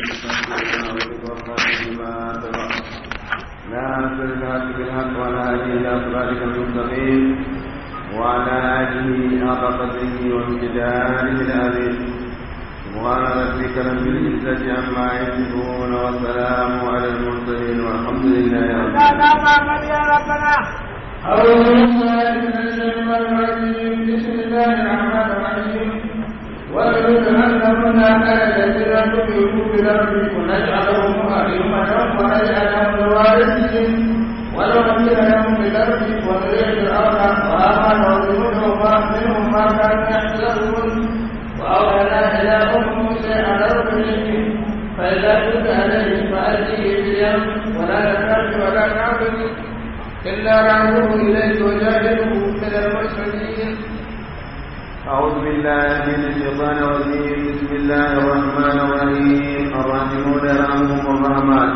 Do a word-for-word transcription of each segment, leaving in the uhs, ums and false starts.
ناصر الحق بالحق وعلى آله إلى صراطك المستقيم وعلى آله حق قدره وامتداره العظيم سبحان ربك رب العزة عما يصفون والسلام على المرسلين والحمد لله رب العالمين. أعوذ بالله من الشيطان الرجيم بسم الله الرحمن الرحيم ولقد أنزلنا على الذين كفروا بالأرض ونجعلهم أئمة ونجعلهم الوارثين ونمكن لهم بالأرض ونري فرعون وهامان وجنودهما منهم ما كانوا يحذرون وأوحينا إلى أم موسى أن ارسله فإذا كنت عليه فألقيه في اليم ولا تخاف ولا تعبد إلا رعوه إليك وجاهده من المرسلين. أعوذ بالله من الشيطان الرجيم بسم الله الرحمن الرحيم الراحمون يرحمهم الرحمن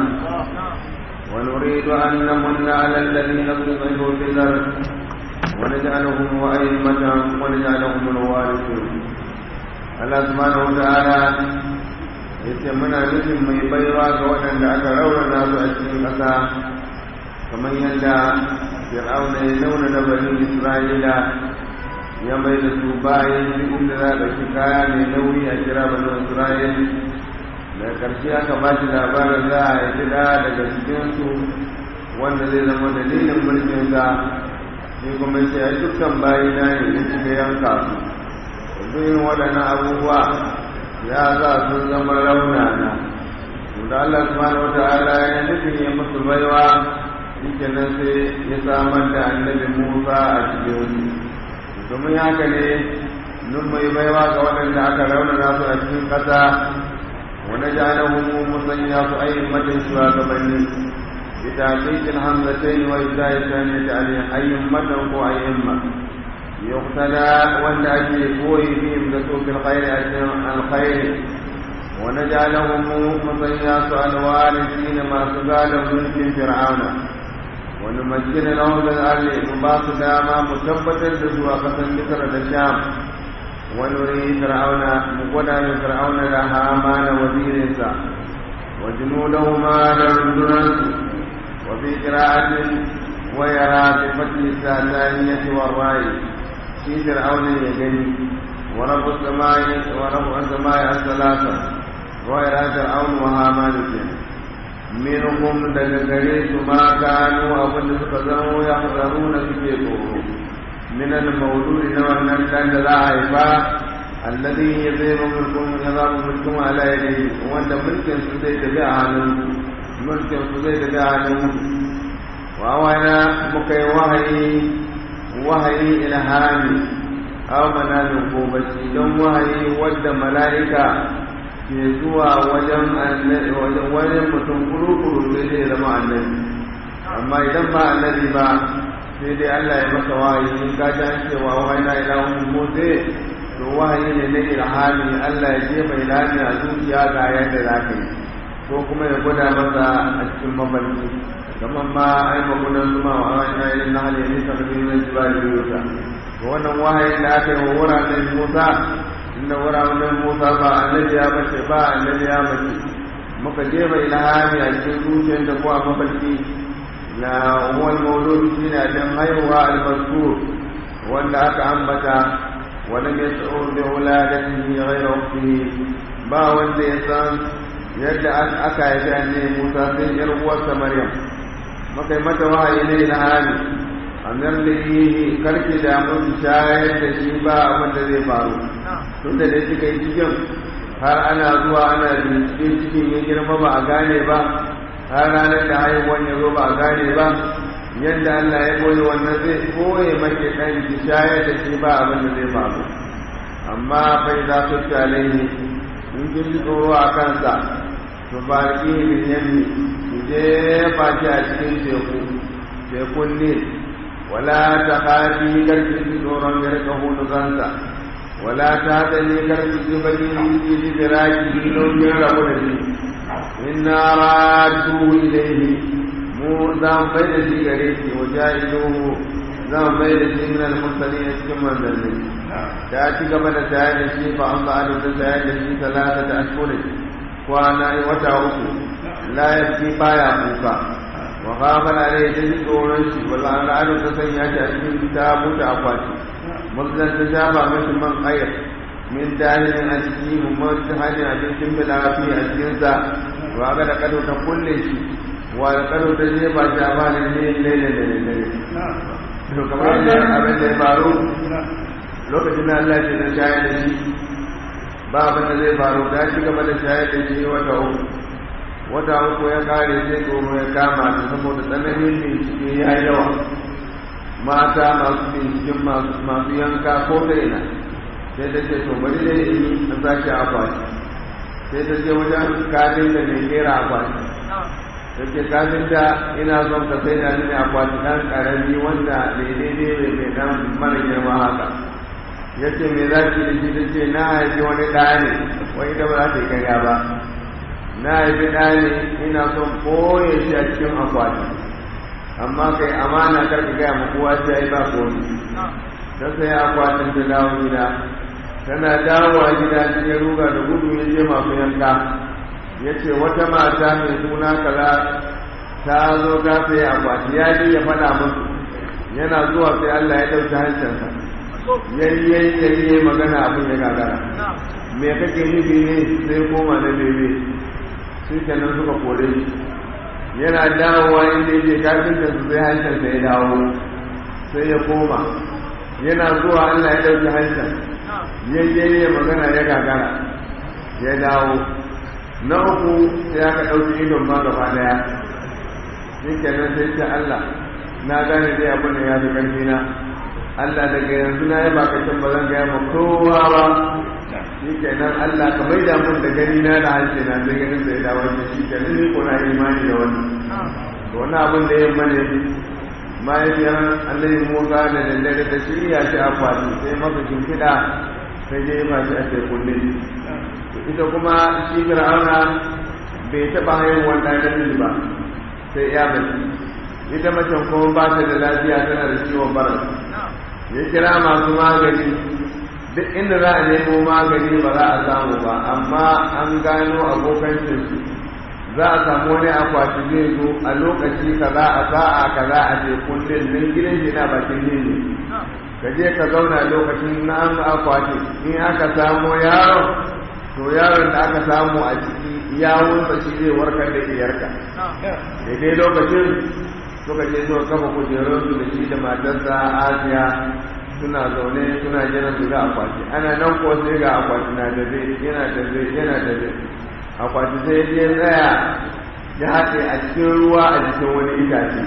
ونريد أن نمن على الذين استضعفوا في الأرض ونجعلهم أئمة ونجعلهم الوارثين. Allah subhanahu wa ta'ala yace muna nufin mai baiwa ga waɗanda aka raunana su a cikin ƙasa kamar yadda Fir'auna ya launa da bani Isra'ila ya mai da su bayan duk inda za a ɗauki kaya mai nauyi a kira bani Isra'il. Daga ƙarshe aka ba shi labarin za a yi gida daga cikinsu wanda zai zama dalilin mulkinsa shi kuma ce a dukkan bayina ne ya shiga yanka su. Duk waɗannan abubuwa ya za su zama raunana. Da Allah subhanahu wa ta'ala ya nufin ya musu baiwa shi nan sai ya samar da annabi Musa a cikin su. Domin haka ne nun mai baiwa ga waɗanda aka raunana su a cikin ƙasa wani ja'alahum musanya su ayyummatan shugabanni bi ta'qiqil hamzatayn wa ibda'i thaniyati ayyummatan ko ayyumma يقتدى والذي يقوي بهم بسوق الخير الخير ونجعلهم مصياص الوارثين ما سقال ملك فرعون ونمكن لهم بالارض مباس داما مثبتا لسوى قسم مصر الشام ونري فرعون مقودا من فرعون لهامان وزيرسا وجنودهما لرندنس وفي قراءة ويرى بفتح الثانية والراء في فرعون يجري ورب السماء ورب السماء الثلاثة ويرى فرعون وهامان منهم دجريت ما كانوا أبن فقدروا يحذرون بكيفه من المولود نوعا كان لا عيبا الذي يزيد منكم يضرب منكم على يديه وأنت ملك سديد بأعلم ملك سديد بأعلم وأولا مكي وهي وهي إلهامي أو منام قوبتي دون وهي ود ملائكة في زوا وجم وجم متنقلوا قلوا سيدي لما النبي أما إذا ما النبي ما سيدي الله يمسى وهي إن كان وأوحينا إلى أم موسى وهي لنبي إلهامي الله يجيب إلهامي أزوج يا غاية ذاكي ko kuma ya gwada masa a cikin mafarki kamar ma ai magunan zuma wa wani ayin na hali ne kan biyu na jiba da biyu ta wannan wahayin da aka yi wa wuraren Musa inda wuraren Musa ba annabi ya bace ba annabi ya bace muka jefa ilhami a cikin zuciyar da ko a mafarki na wal mawlud shine dan haihuwa al-mazkur wanda aka ambata wala yas'u bi wuladatihi ghayra waqtihi ba wanda ya san yadda aka haifi annabi Musa sai yar uwarsa Maryam muka yi mata wahayi ne na hali amir da yi karki da musu shayar da shi ba abin da zai faru tun da dai suka yi cikin har ana zuwa ana bincike cikin ya girma ba a gane ba har ranar da haihuwan ya zo ba a gane ba yadda Allah ya koyi wannan zai koye mace ɗan ki shayar da shi ba abin da zai faru amma bai za su tale ne in kin ji tsoro a kansa to ba ki bin yanni ki je faci a cikin teku tekun ne wala ta kafi karfi tsoron ya rika hudu kansa wala ta tani karfi ji baki ji ji biraki lokacin rabu da shi inna radu ilaihi mu za mu bai da shi gare shi wa ja'iluhu za mu bai da shi min al-mursalin cikin manzanni ta ci gaba da tayar da shi fa an ba'ada da tayar da shi talata da ashhurin kwana wata uku la yabki baya kuka wa ghafala alayhi da tsoron shi wala al'adu ta sanya shi a cikin ta buta akwati mulzan ta shafa mashi man ayar min dalilin a cikin mummurci hajji a cikin bilafi a cikinsa wa ga da kado ta kulle shi wa da kado ta jefa shi a bani ne lele da lele to kamar yadda abin da ya faru lokacin da Allah ce na shayar da shi ba abin da zai faru da shi gaba da shayar da shi wata uku wata uku ya kare sai tsoro ya kama ta saboda tsananin bincike ya yawa mata masu binciken masu yanka ko da ina sai ta ce to bari dai in an sake akwati sai ta ce wajen kafin da mai kera akwati ta ce kafin da ina son ka sai da nini akwati ɗan ƙarami wanda daidai ne mai ɗan mara girma haka ya ce me za ki da shi ta ce na haifi wani ɗaya ne wani da ba za ta yi karya ba na haifi ɗaya ne ina son koye shi a cikin akwati amma kai amana kar ka gaya ma kowa sai ai ba komi ta sai akwatin ta dawo gida tana dawowa gida cikin ruga da gudu ya je masu yanka ya ce wata mata mai suna kaza ta zo ta sai akwati ya je ya faɗa musu yana zuwa sai Allah ya ɗauki hancinsa yayyayi yayyayi magana abin ya gagara me kake nufi ne sai koma na bebe sun kenan suka kore shi yana dawowa inda yake kafin da su sai hancinsa ya dawo sai ya koma yana zuwa Allah ya ɗauki hancin yayyaye magana ya gagara ya dawo na uku sai aka ɗauki idon ma gaba daya shi kenan sai ce Allah na gane dai abin da ya fi ƙarfi na Allah daga yanzu na yi bakacin ba zan gaya ma kowa ba shi kenan Allah ka maida mun da gani na da hanci na zai ganin sai dawo shi kenan ni ko na imani da wani to wannan abin da ya mane mahaifiyar annabi Musa da daddare ta shirya shi a kwati sai masa shimfiɗa sai je ba shi a tekun ne ita kuma shi fir'auna bai taɓa haihuwar ɗan namiji ba sai ya mace ita macen kuma ba ta da lafiya tana da ciwon bara ya kira masu magani duk inda za a nemo magani ba za a samu ba amma an gano abokancinsu za a samu wani akwati zai zo a lokaci kaza a sa'a kaza a tekun din nan gidan shi na bakin ne ka je ka zauna lokacin na an akwati in aka samu yaron to yaron da aka samu a ciki yawunsa shi zai warkar da iyarka daidai lokacin suka je zuwa kafa kujerunsu da shi da matarsa Asiya suna zaune suna jiran su ga akwati ana nan ko sai ga akwati na da zai yana da zai yana da zai akwati sai ya tsaya ya haɗe a cikin ruwa a jikin wani itace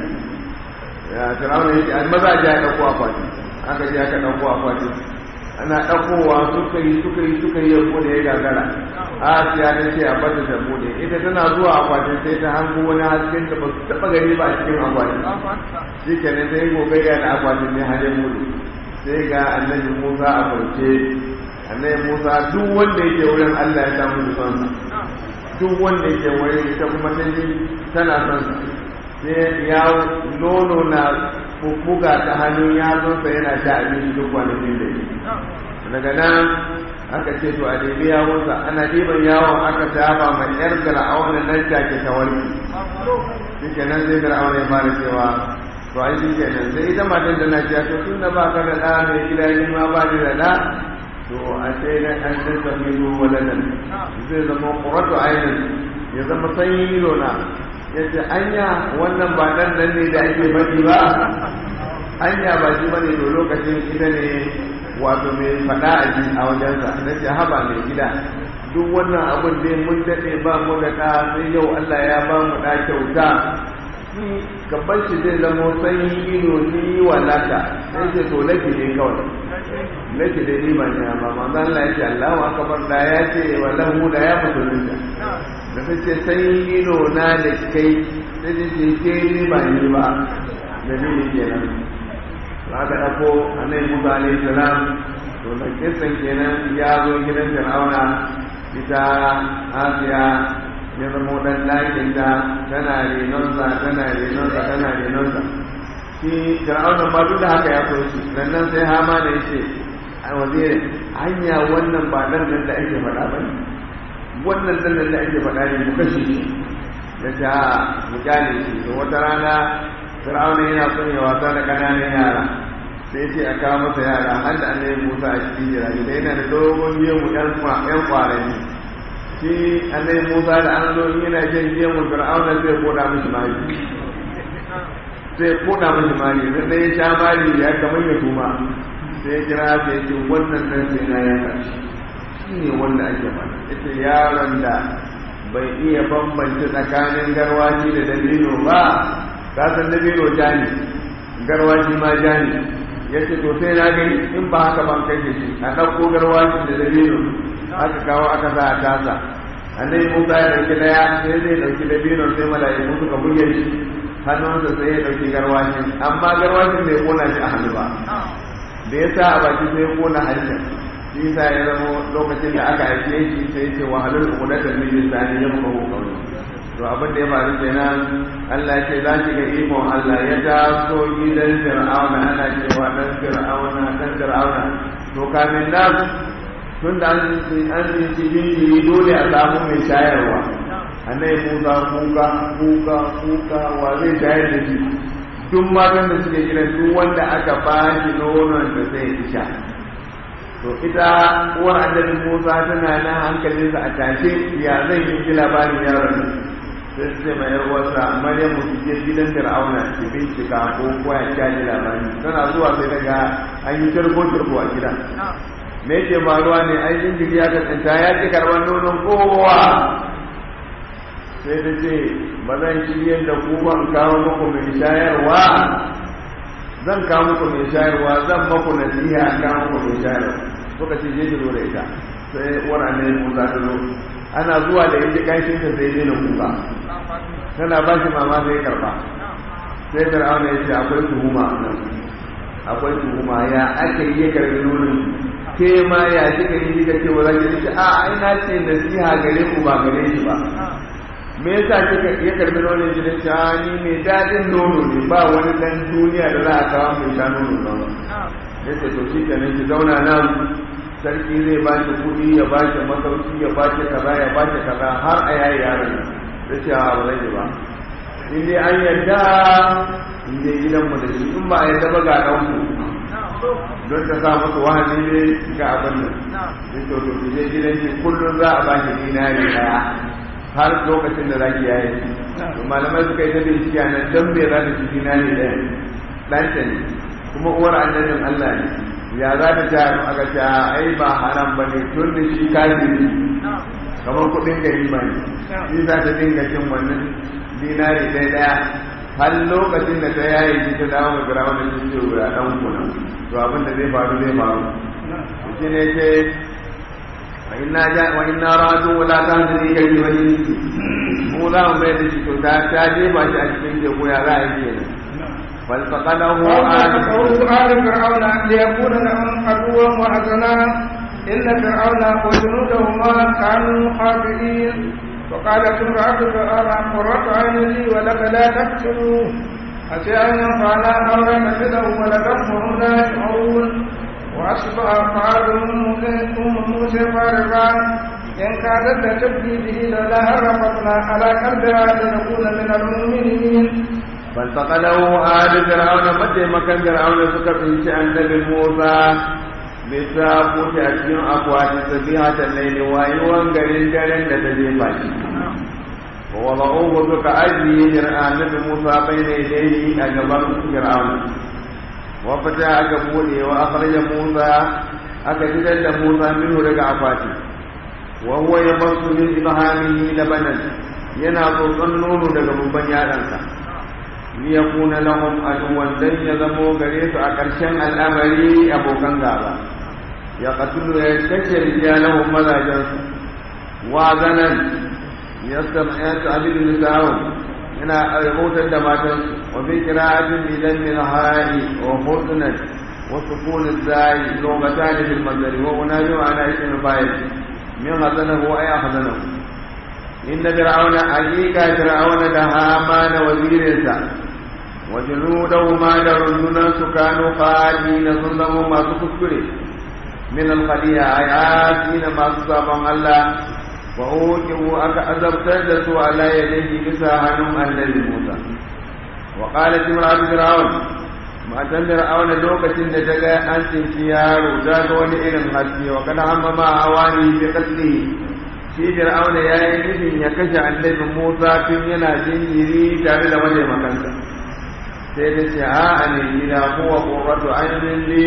ya tarauna yake an maza ji a ɗauko akwati aka ji aka ɗauko akwati ana ɗaukowa suka yi suka yi suka yi yanko da ya gagara Asiya ta ce a bata da bude ita tana zuwa akwatin sai ta hango wani hasken da ba su taɓa gani ba a cikin akwatin shi kenan sai gogayya da akwatin ne har ya mutu sai ga annabi Musa a kwance annabi Musa duk wanda yake wurin Allah ya samu son sa duk wanda yake wurin ita kuma ta ji tana son sa sai ya nono na buga ta hannun yatsunsa yana sha abinci duk kwanakin da yi daga nan aka ce to a ɗebi yawonsa ana ɗiban yawon aka shafa mai yar fir'auna nan take ta warki shi kenan sai fir'auna ya fara cewa to ai shi kenan sai ita matan da na ce to tun da ba ka da ɗa mai gida ni ma ba ni da ɗa to a sai na an san samiru waladan zai zama qurratu ainin ya zama sanyi ido na yace anya wannan ba dan nan ne da ake faɗi ba anya ba shi bane to lokacin ita ne wato mai faɗa a ji a wajensa na ce haba mai gida duk wannan abin dai mun daɗe ba mu da ɗa sai yau Allah ya ba mu ɗa kyauta shi gaban shi zai zama sanyi ido ni walaka sai ce to laki ne kawai laki dai ni ba ne ba manzo Allah ya ce Allahu akbar da ya ce wallahu da ya musulunta da ta ce sanyi ido na da kai sai ce ke ni ba ni ba dalili kenan aka ɗauko annabi Musa alaihi salam to da kisan kenan ya zo gidan Fir'auna ita Asiya ya zama dan ɗakin ta tana renonsa tana renonsa tana renonsa shi Fir'auna ma duk da haka ya so shi nan sai Hama da yace a wazire hanya wannan ba dan nan da ake faɗa ba wannan dannan da ake faɗa ne mu kashe shi ya ce a mu kyale shi to wata rana fir'auna yana son ya wasa da ƙananan yara sai ce a kawo masa yara har da annabi Musa a cikin jirage da yana da dogon gemu ɗan ƙwararri shi annabi Musa da an zo yana jan gemu fir'auna sai koda mishi mari sai koda mishi mari sai dai ya sha mari ya kamar ya tuma sai ya kira sai ya ce wannan nan sai na yanka shi ne wanda ake faɗa ita yaron da bai iya bambance tsakanin garwashi da dabino ba ka san dabino ja ne garwashi ma ja ne ya ce to sai na gani in ba haka ban kashe shi a ɗauko garwashi da dabino aka kawo aka sa a tasa annabi Musa ya ɗauki ɗaya sai zai ɗauki dabino sai mala'iku suka buge shi hannunsa sai ya ɗauki garwashin amma garwashin bai kona shi a hannu ba da ya sa a baki sai ya kona harshen shi sa ya zama lokacin da aka aike shi sai ce wahalar ukudatan min lisani ya muka kokari to abin da ya faru kenan Allah ya ce za ki ga ikon Allah ya taso gidan Fir'auna ana cewa dan Fir'auna dan Fir'auna to kamin nan tun da an an ci jinjiri dole a samu mai shayarwa annabi Musa kuka kuka kuka wa zai shayar da shi duk matan da suke gidan duk wanda aka ba shi nonon da zai isha to ita uwar annabi Musa tana nan hankalinsa a tashe ya zai yi labarin yaron sai su ce mai yarwarsa Maryam su je gidan Fir'auna ki bincika ko kuwa ya kaji labari tana zuwa sai daga an yi turbo turbo a gidan me yake faruwa ne ai jinjiri ya kasanta ya ki karban nonon kowa sai ta ce ba zan shirye da ku ban kawo muku mai shayarwa zan kawo muku mai shayarwa zan maku nasiha kawo muku mai shayarwa suka ce je ki zo da ita sai uwar annabi Musa ta zo ana zuwa da yake kanshin ta sai dai na kuka tana ba shi mama sai karba sai Fir'auna ya ce akwai tuhuma nan akwai tuhuma ya aka yi karbi nonon ke ma ya kika yi kika ce wa zaki ce a ai na ce nasiha gare ku ba gare shi ba me yasa kika ya karbi nonon shi da shani mai dadin nono ne ba wani dan duniya da za a kawo mai sha nono ba yace to shi kenan ki zauna nan sarki zai ba shi kuɗi ya ba shi masauki ya ba shi kaza ya ba shi kaza har a yayi yaron da ce a ba zai ba in dai an yarda in dai gidanmu da shi in ba a yarda ba ga ɗanku don ta sa masa wahani ne ga abin nan sai to to je gidan shi kullum za a ba shi dinari ɗaya har lokacin da zaki yayi to malamai suka yi ta bincike a nan dan bai za ta ci dinari ɗaya ɗanta ne kuma uwar annabin Allah ne ya za ta ta aka ce ai ba haram ba ne tun da shi kafiri kamar kuɗin gari ba ne shi za ta dinga cin wannan dinari ɗaya ɗaya har lokacin da ta yayi shi ta dawo ga gura wani sun ce guda ɗan kuna to abin da zai faru zai faru shi ne ce wa inna ja wa inna radu wala tanzuri kai wani mu za mu bai da shi to ta ta jefa shi a cikin teku ya za a yi kenan فالتقله آل فرعون ليكون لهم عدوا وحسنا إن فرعون وجنودهما كانوا خاطئين وقالت امرأة فرعون قرة عين لي ولك لا تقتلوه عسى أن ينفعنا أو نتخذه ولدا وهم لا يشعرون وأصبح فؤاد أم موسى فارغا إن كادت لتبدي به لولا هرفتنا على قلبها لنكون من المؤمنين فالتقله آل فرعون متى مكان فرعون سكر في شأن نبي موسى بساقوت أشياء أقوات سبيحة الليل وأيوان قرين قرين لتجيبات ووضعوه سك أجلي جرآن نبي موسى بين يديه أجبر فرعون وفتح أكبوله وأخرج موسى أكجد موسى منه رجع فاتي وهو يمص من إبهامه لبنا يناطو النون لقبو بنيادنك ليكون لهم عدوا لن يذموا غريس أكرشن الأمر أبو كنغابا يقتل يستشر رجالهم مذاجا وعدنا يستعبد نساءهم هنا يموت الدماتن وفي قراءة بذن الهاء وحسنا وسكون الزاي لغتان في المصدر وأناجم على اسم الفاعل من حسنه أي أحسنه إن فرعون حقيقة فرعون دهامان وزيرسا وجنودهما درجنا كانوا خالدين ظلموا ما تكسكري من الخلية آياتين ما تصابهم الله wa uqibu aka azabtar da su ala yadihi bisa hannun annabi Musa wa qalat imra'atu fir'aun matan fir'aun lokacin da ta ga an cinci yaro ta ga wani irin haske wa kana amma ma awani bi qatli shi fir'aun yayi nufin ya kashe annabi Musa tun yana jinjiri tare da wanda makansa sai da ce a ne ila huwa qurratu aynin li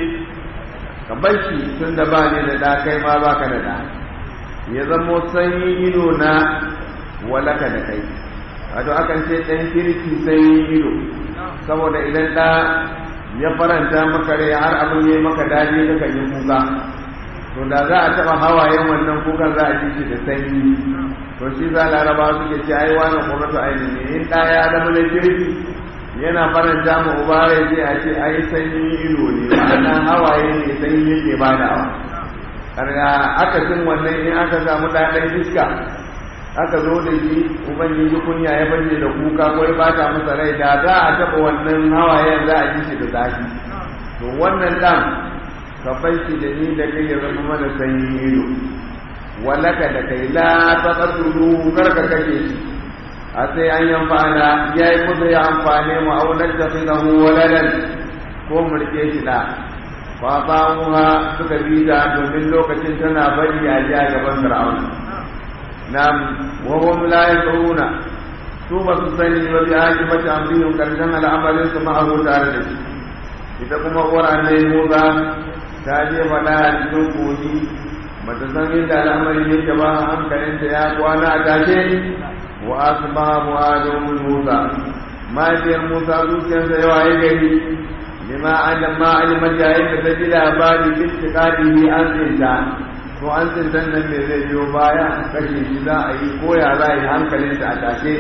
kabashi tun da ba ne da da kai ma baka da da ya zamo sanyi ido na walaka da kai wato akan ce dan kirki sanyi ido saboda idan da ya faranta maka rai har abin yayi maka daji kaka yi kuka to da za a taba hawayen wannan kukan za a ji shi da sanyi to shi za laraba suke ce ai wannan qurratu aynin ne in da ya zama da kirki yana faranta mu ubare sai a ce ai sanyi ido ne wannan hawaye ne sanyi yake badawa karga aka cin wannan in aka samu dadan iska aka zo da shi ubangiji kunya ya bace da kuka ko ya bata masa rai da za a taba wannan hawayen za a ji shi da zafi to wannan dan ka fashi da ni da kai ya zama mana sanyi ido walaka da kai la taqtulu karka kake shi a sai an yi amfana ya yi kusa ya amfane mu a wadar da su zahu waladan ko mulke shi da fasahuha suka bi ta domin lokacin tana bari a ji a gaban fir'aun na wahum la yaquluna su ba su sani ba bi haji mata amrihim karshen al'amarin su ma'ahu tare da shi ita kuma uwar ne Musa ta je faɗa a cikin kogi bata san inda al'amarin yake ba hankalinta ya kwana a tashe wa asbaha mu'adun Musa ma biyar Musa zuciyarsa yawa ya gari lima alamma almajayin da ta ji labari bin tiƙadihi an tsinta to an tsintan nan me zai biyo baya kashe shi za a yi koya za a yi hankalinta a tashe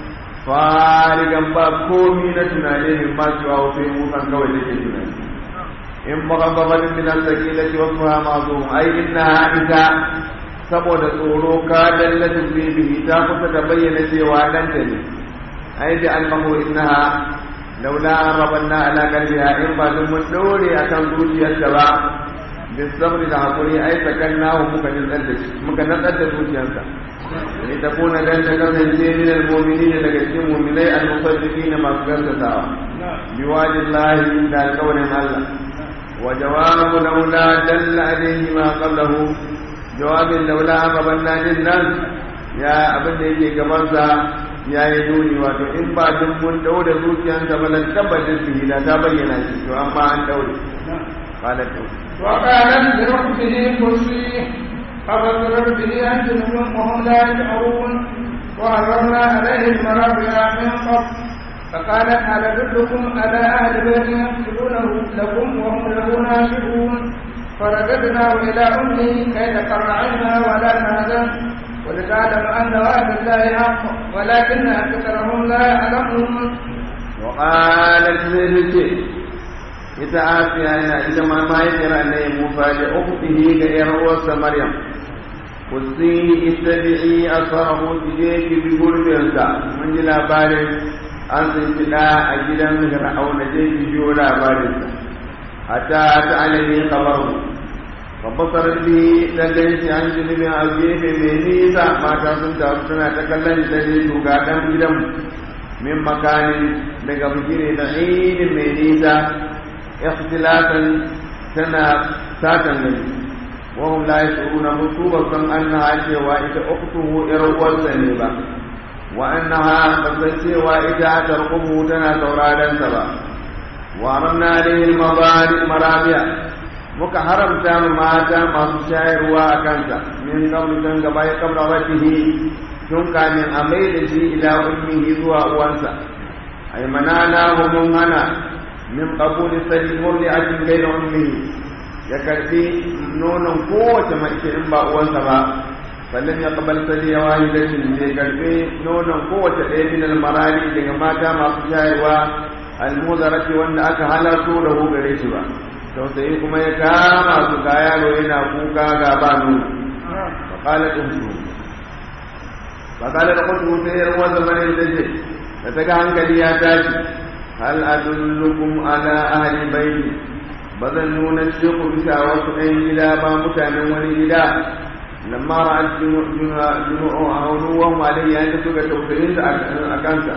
farigan ba komi na tunane min ma cewa wasu yi musan kawai da ke tunani in magabbatin min al-sakilati wa suha ma'zum ai inna ita saboda tsoro ka dallatin bihi ta kusa ta bayyana cewa danta ne ai da almahu innaha laula rabanna ala qalbiha in ba dun mun dore akan zuciyarta ba bisabri da hakuri ai sakannahu muka nazar da shi muka nazar da zuciyarsa ne ta kona dan ta kasance min almu'minina daga cikin mu'minai al-musaddiqina masu gaskatawa biwajillahi da alƙawarin Allah wa jawabu laula dalla alayhi ma qablahu jawabin laula rabanna din nan ya abin da yake gabansa ya yi nuni wato in ba duk mun daure zuciyarsa ba lan tabbatar da da ta bayyana shi to amma an daure qalat wa qalat bi rabbihi kursi فبصرت به أنجلهم وهم لا يشعرون وحرمنا عليه المراضع من قبل فقالت هل أدلكم على أهل بيت يقتلونه لكم وهم له ناصحون فرددناه إلى أمه كي تقر عينها ولا تهزن ولتعلم أن وعد الله حق ولكن أكثرهم لا يعلمون. وقالت زينتي يتعافي أن إذا ما ما يقرأ أن موسى لأخته كإروس مريم قصي اتبعي أثره تجيك بقربها من جلا بارك أنت لا أجل من فرعون جيك جولا بارك حتى تعلمي خبره فبصرت به لديك عن جنب عزيز بنيسا ما كنت أرسلنا تكلم تجيك قادم جدم من مكان لقبجير بعيد بنيسا اختلافا سنة ساتا وهم لا يشعرون مصوبة أنها شوائد أخته إروى السنبة وأنها قد شوائد ترقبه تنا تورادا سبا وأمرنا عليه المرابع muka haramta mu mata masu shayarwa a kansa min kablu tun gaba ya kabla watihi tun kamin a mai da shi ila ummihi zuwa uwansa ay manana mun hana min qabuli sadi murdi'atin ghayra ummihi ya karbi nonon kowace mace in ba uwansa ba ballan ya qabal sadi wahidatin ya karbi nonon kowace ɗaya min al-marali daga mata masu shayarwa al-mudarati wanda aka halarto da hu gare shi ba tausayi kuma ya kama su ga yaro yana kuka ga ba nuna faƙalar ɗinsu faƙalar da kudu sai yar wanda mani da ce da ta ga hankali ya tashi hal adullukum ala ahli baiti ba zan nuna shi ku bisa wasu ɗan gida ba mutanen wani gida lamma ra'at junu'u ahluhum alayhi ya suka tausayin da akansa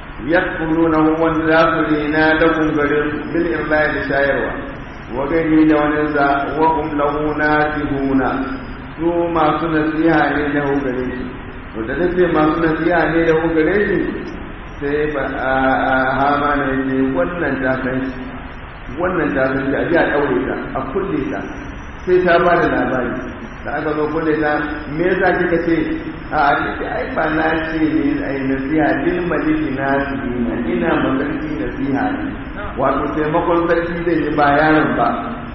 yakuluna wa zafirina lakum garin bil irla'i da shayarwa wa gani da wani za wa hum lahu nasihuna su masu nasiha ne da hu gare shi to da take masu nasiha ne da hu gare shi sai ba hama ne ne wannan ta san shi wannan ta san shi a ji a daure ta a kulle ta sai ta ba da labari da aka zo kulle ta me yasa kika ce a ce ai ba na ce ne ai nasiha lil maliki nasihina ina maganci nasiha ne wato taimakon sarki zai yi ba yaron ba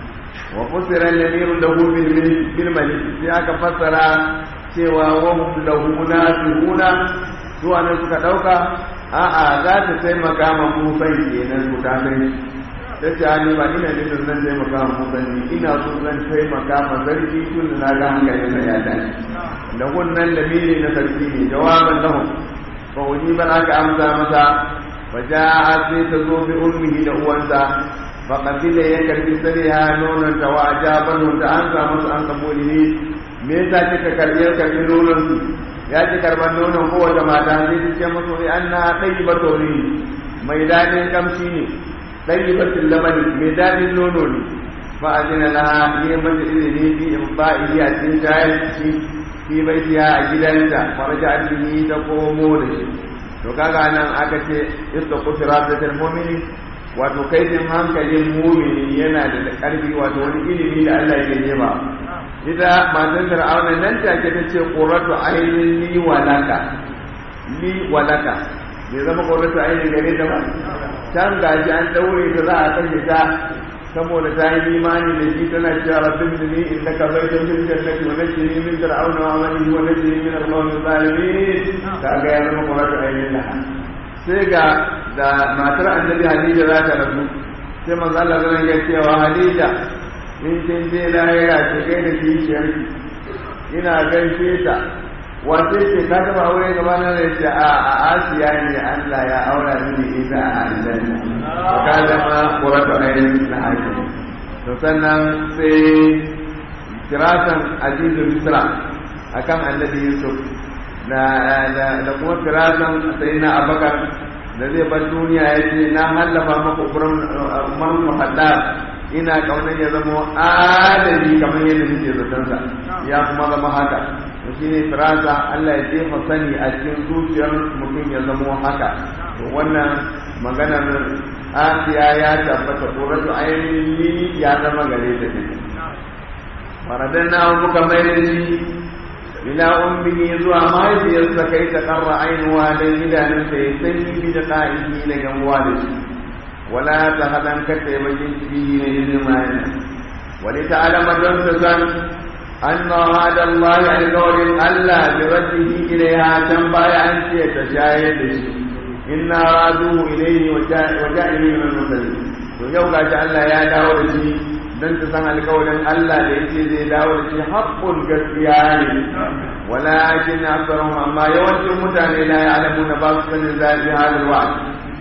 wa fusira lamiru lahu bil maliki sai aka fassara cewa wa hum lahu nasihuna zuwa nan suka dauka a'a za ta taimaka ma mufai kenan ku ta kai ta ce ni ba ina nufin zan taimaka ma mufai ina so zan taimaka ma sarki tun da na ga hankali na ya dace da wannan lamiri na sarki ne jawaban lahum fa wani ban aka amsa masa fa ja'a sai ta zo bi ummihi da uwansa fa qabila ya karbi sariha nonon ta wa ajabahu da an sa masa an kabuli ne me yasa kika karbi karbi nonon su ya ci karban nonon kowace mata sai ta ce masu ne an na ɗai ba tori mai daɗin kamshi ne ɗai ba tillamani mai daɗin nono ne ba a jina na yi mata izini fi in ba iya cin shayar shi fi bai siya a gidanta farja addini ta komo da shi to kaga nan aka ce ista kusura ta tarmomini wato kaifin hankalin mumini yana da ƙarfi wato wani ilimi da Allah ya nema ita matan fir'auna nan take ta ce qurratu aynin li wa laka li wa laka bai zama qurratu aynin gare ta ba can gaji an daure ta za a kashe ta saboda ta yi imani da shi tana cewa rabbin dini innaka baytun fil jannati wa najini min fir'auna wa amalihi wa najini min al-qawmi zalimin kaga ya zama qurratu aynin laha sai ga da matar annabi Hadija za ta rasu sai manzo Allah zan ga cewa Hadija in kin je lahira ce kai da kishiyarki ina gaishe ta wace ce ka taba aure gaba na da ce a a Asiya ne Allah ya aura mini ita a aljanna to ka zama qurratu aynin na haƙi to sannan sai kirasan azizul misra akan annabi Yusuf da da kuma kirasan sayyidina Abubakar da zai bar duniya yace na hallafa maka Umar Muhaddad ina kaunar ya zama adali kamar yadda nake zatonsa ya kuma zama haka to shine firasa Allah ya jefa sani a cikin zuciyar mutum ya zama haka to wannan maganar Asiya ya tabbata qurratu ayni ya zama gare ta ne faradanna muka mai da shi ila ummihi zuwa mahaifiyarsa kai ta karra ainuwa da idanunsa ya sanyi bi da ƙa'ihi da gamuwa da shi ولا تهدن كتبين فيه إذن ولتعلم دونتسا أن هذا الله القول ألا برده إليها تنبع عن تشاهد إنا رادوه إليه وجائه من المسلم ويوقع الله يا داود دونتسا القول ألا ليس داود حق كالسيان ولكن أكثرهم أما يوجه متعني لا يعلمون باطلا ذات هذا الوعد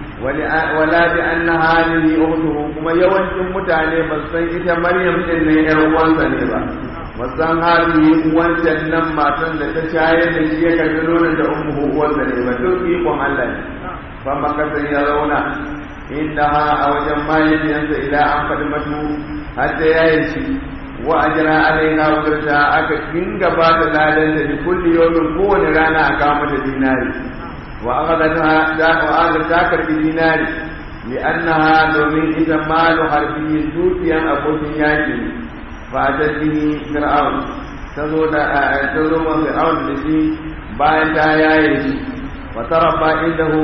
ولا بأن هذه أخته كما يوجد متعني بسن إذا مريم إن يروان سنبا بسن هذه وانشا لما تند تشاهد الشيء كالجنون أمه وسنبا تلقيكم الله فما كسن يرون إنها أو جمعية ينسى إلى أن قدمته حتى يأتي وأجرى عليها وقرشا أكتين قبات الآلة لكل يوم قوة لنا أقامة ديناري وأخذتها وأخذت ذاكر بدينار لأنها دومين إذا مال حربي سوتيا أبو سياجي فأتت به فرعون تزول فرعون بشي بعد آيائه وتربى عنده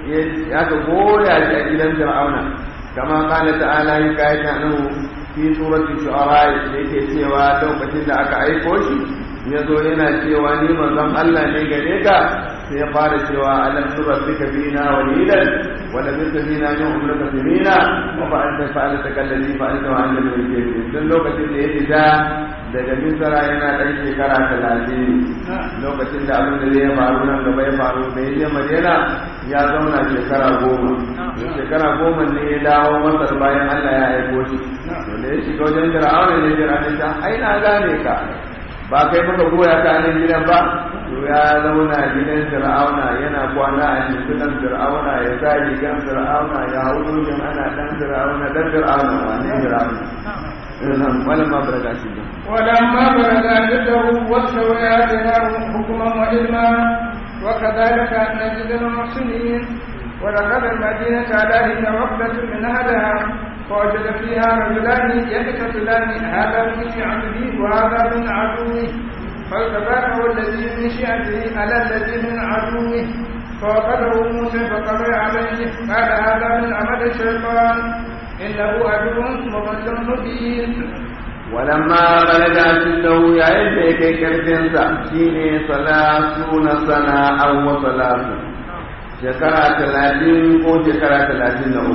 يقول يا إلى فرعون كما قال تعالى حكاية عنه في سورة الشعراء لكي سوى لوكة لأك عيكوشي يقول لنا سوى نيما ذم الله نيجا sai ya fara cewa alam nurabbika fina walidan wa labista fina min umrika sinina wa fa'alta fa'alta kallati fa'alta wa anta min al-kafirin dan lokacin da ya fita daga Misra yana dan shekara talatin lokacin da abin da zai faru nan gaba ya faru da ya je Madina ya zauna shekara goma shekara goma ne ya dawo Masar bayan Allah ya aiko shi to da ya shiga wajen Fir'auna ne Fir'auna ta ai na gane ka ba kai maka goya ka nan gidan ba to ya zauna gidan fir'auna yana kwana a cikin fir'auna ya sa rigan fir'auna ya hau dojin ana dan fir'auna dan fir'auna wani fir'auna ولما بلغ أشده ولما بلغ أشده واستوى آتيناه حكما وعلما وكذلك نجد المحسنين ودخل المدينة على حين وقفة من أهلها فوجد فيها رجلان يقتتلان هذا من شيعته وهذا من عدوه فالتفاته الذي من شيعته على الذي من عدوه فوقده موسى فقضى عليه قال هذا من عمل الشيطان إنه عدو مضل مبين ولما بلغ أشده يعد كي كرفنسا شيني ثلاثون سنة أو ثلاثون شكرا ثلاثين أو شكرا ثلاثين أو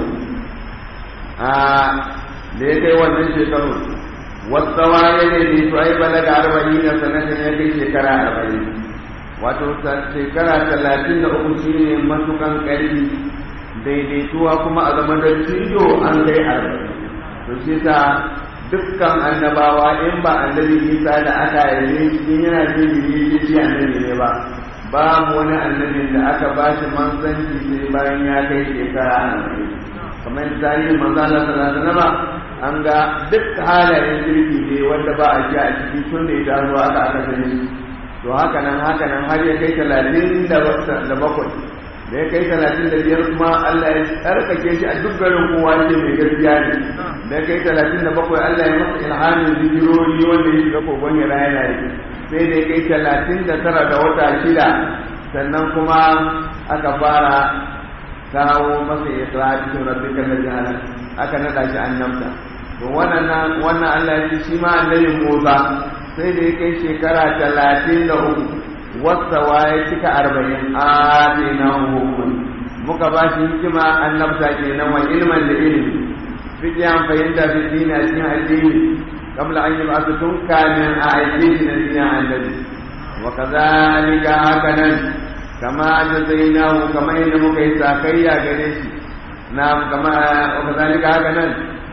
آه ليكي wannan shekaru wasawa ya ne su ai balaga arba'in da sanatin ya kai shekara arba'in wato shekara talatin da uku shine matukan ƙarfi daidaituwa kuma a zaman da cido an kai arba'in to shi ta dukkan annabawa in ba annabi isa da aka yi shi yana jin jiri shi annabi ne ba babu wani annabin da aka ba shi manzanci sai bayan ya kai shekara arba'in kamar tarihin manzo Allah sallallahu alaihi wasallam an ga duk halayen kirki ne wanda ba a ji a ciki tun da ya zo aka aka sani to haka nan haka nan har ya kai talatin da bakwai da ya kai talatin da biyar kuma Allah ya tsarkake shi a duk garin kowa ce mai gaskiya ne da ya kai talatin da bakwai Allah ya masa ilhamin zikirori wanda ya shiga kogon ya raya yi sai da ya kai talatin da tara da wata shida sannan kuma aka fara kawo masa ya tsara cikin rabbi kan da aka naɗa shi annabta to wannan wannan Allah ya ce shi ma annabi Musa sai da ya kai shekara talatin da uku wasa waye cika arba'in adina hukun muka ba shi hikima annabta kenan wa ilman da ilimi fiki an fahimta fi dina cikin addini kabla an yi ba su tun kamin a aiki shi na dina annabi wa kazalika hakanan kama jazainahu kama yadda muka yi sakayya gare shi na kama wa kazalika hakanan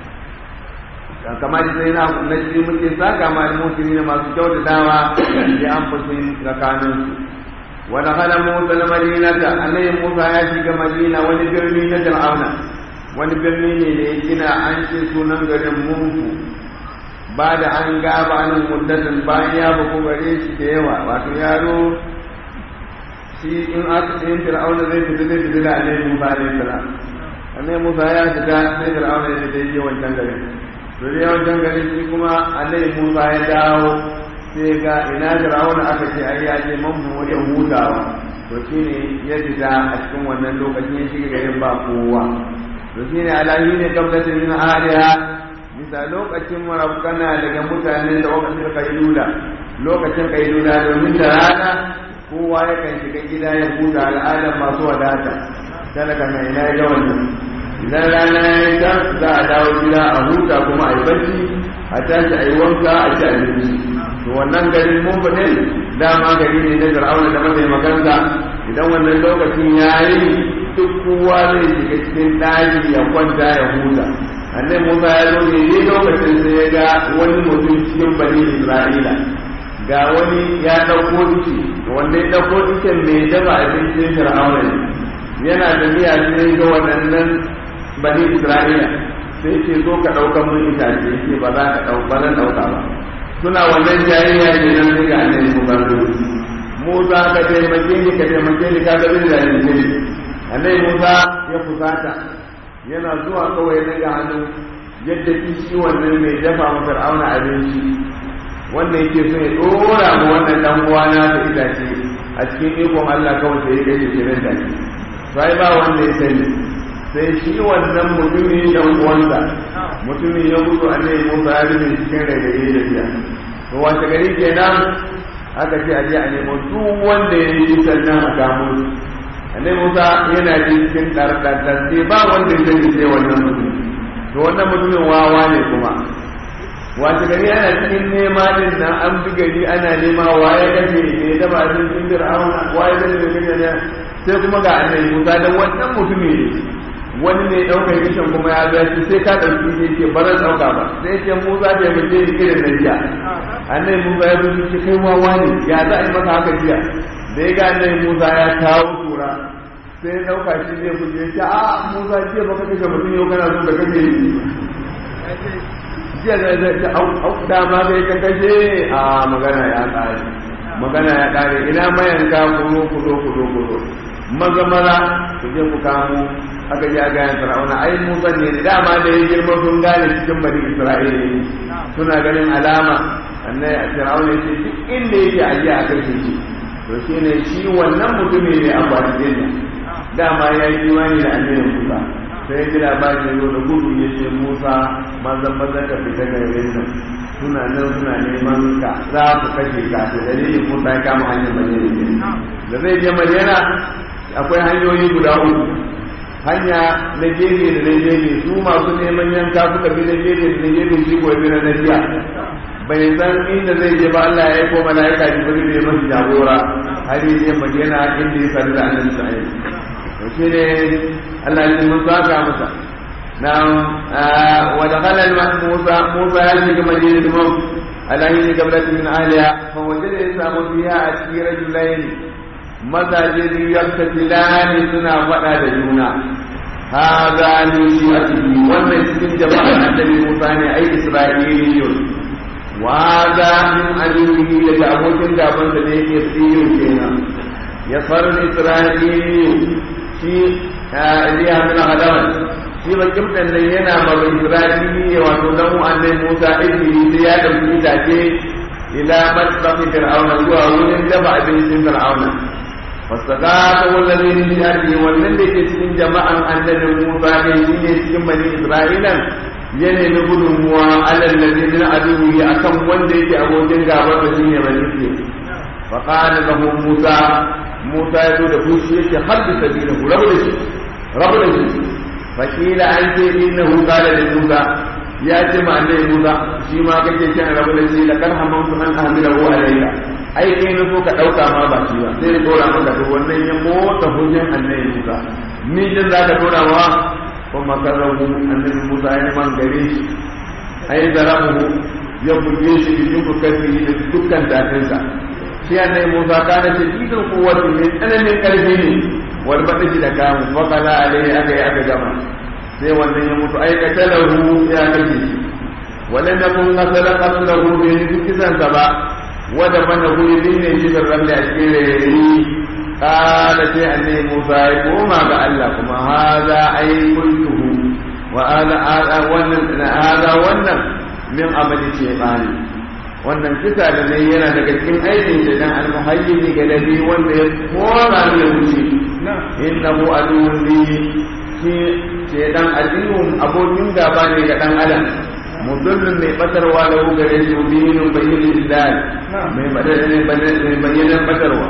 kama jazainahu na shi muke saka ma al-muslimin masu kyautatawa da an fusin tsakanin su wa dakhala Musa al-madinata annabi Musa ya shiga Madina wani birni na Fir'auna wani birni ne da ya gina an ce sunan garin Munfu ba da an gaba an muddatin bayan ya buku gare shi da yawa wato yaro shi in aka yin Fir'auna zai fita zai fita da annabi Musa alaihi salam annabi Musa ya fita sai Fir'auna ya fita je wancan garin to da wancan garin shi kuma annabi Musa ya dawo sai ga ina Fir'auna aka ce ai ya je mamu wajen hutawa to shine ya fita a cikin wannan lokacin ya shiga garin ba kowa to shine alahi ne kablatin min ahliha bisa lokacin marabkana daga mutanen da wakacin kailula lokacin kailula domin da rana kowa ya kan shiga gida ya huta al'adar masu wadata talaka mai na ga wannan idan rana ya ta za a dawo gida a huta kuma a yi bacci a tashi a yi wanka a ci abinci to wannan garin mummunin dama gari ne na fir'auna da mataimakansa idan wannan lokacin ya yi duk kowa zai shiga cikin daji ya kwanta ya huta annabi Musa ya zo ne ne lokacin sai ya ga wani mutum cikin bani Isra'ila ga wani ya dauko duki wanda ya dauko dukin mai dafa abincin fir'auna ne yana tafiya sai ga waɗannan bani Isra'ila sai ce zo ka ɗauka mun itace yake ba za ka ɗauka ba zan ɗauka ba suna wannan jayayya ne nan sai ga annabi Musa Musa ka taimake ni ka taimake ni ka ga bin da ni annabi Musa ya fusata yana zuwa kawai daga hannu yadda kishi wannan mai dafa wa fir'auna abinci wanda yake so ya dora mu wannan dan uwana ta itace a cikin ikon Allah kawai sai ya gaje shirin da shi sai ba wanda ya sani sai shi wannan mutumin dan uwansa mutumin ya gudu annabi Musa ya rubuta cikin rayuwar da biya to wata gari kenan aka ce aje a nemo duk wanda ya yi sannan a kamo annabi Musa yana cikin ɗarɗarɗar sai ba wanda ya sani sai wannan mutum to wannan mutumin wawa ne kuma wata gari ana cikin nema din nan an bi gari ana nema waye kace ne da ba sun cikin fir'auna waye da ne ne sai kuma ga annabi Musa da wannan mutumi ne wani ne ɗaukar kishin kuma ya zai sai ka ɗauki ne ke baran ɗauka ba sai ce Musa da ya mace ni irin na jiya annai Musa ya zuci ce kai wawa ne ya za a yi masa haka jiya da ya ga annai Musa ya kawo tura sai ɗauka shi zai guje ya ce a Musa jiya baka kashe mutum yau kana zo da kashe jiya da zai ce dama zai ka kashe a magana ya ƙare magana ya ƙare ina mayanka kuzo kuzo kuzo kuzo maza maza ku je ku kamo aka ji a gayan fir'auna ai musa ne dama da ya girma sun gane cikin bani isra'ila suna ganin alama annai a fir'auna ya ce duk inda yake aje a kai shi to shi ne shi wannan mutumi ne a bakin dama ya yi imani da annabi musa sai ya ji labarin ya zo da gudu ya ce musa maza maza ka fita garin nan suna nan suna neman ka za ku kashe ka da dalilin musa ya kama hanyar madina da zai je madina akwai hanyoyi guda uku hanya na gefe da na gefe su masu neman yanka suka bi na gefe da na gefe shi ko bi na najiya bai san inda zai je ba Allah ya yi ko malaika ji bari ne masa jagora har yi je madina inda ya sadu da annabi sa'id to shi ne Allah ya mun saka masa na wa dakhala al-musa musa ya shiga madina mu alayhi qablat min ahliha fa wajada yasamu fiha asira julayn mazaje biyu yaktatilani suna faɗa da juna haza ni shi a ciki wannan cikin jama'ar annabi Musa ne ai Isra'iliyun wa za min aduhi daga abokin gaban da ne yake tsiyo kenan ya farin Isra'iliyu shi Iliya min Hadawan shi ba kimdan nan yana ma ba Isra'iliyu wato dan annabi Musa ibni sai ya dauki take ila matsafi fir'auna zuwa wurin daba abincin fir'auna wasaqata wallazi min ardi wannan da ke cikin jama'an annabi Musa ne shine cikin bani Isra'ila ya nemi gudunmuwa alal ladhi min aduwi akan wanda yake abokin gabar da shine bani fa qala lahu Musa Musa ya zo da fushi yake hadda sabilahu rabu da shi rabu da shi fa kila an ce innahu qala li Musa ya ce ma annabi Musa shi ma kake cin rabu da shi la karhamu an ahmilahu alayka ai kai ne ko ka dauka ma ba shi ba sai ya dora maka to wannan ya motsa hujjan annabi Musa ni din za ka dora wa kuma karahu annabi Musa ya man gare shi ai darahu ya buge shi cikin kokarin da dukkan datinsa shi annabi Musa kana ce idan kuwatu ne tsananin karfi ne wal badaji da kamu faqala alai aka yi aka gama sai wannan ya mutu ai katalahu ya kace shi walan yakun qasala qaslahu bi kisan ba wada bana guri din ne shi da rabbi a cikin rayi kada sai annabi Musa ya koma ga Allah kuma hada ai kulluhu wa ana wannan hada wannan min amali shaytani wannan kisa da ne yana daga cikin aikin da dan al-muhayyini ga nabi wanda ya kora ne wuce innahu aduwwun li shi shaytan aduwwun abokin gaba ne ga dan adam mudullin mai batarwa da gare shi binin bayyana lillahi mai bayyana batarwa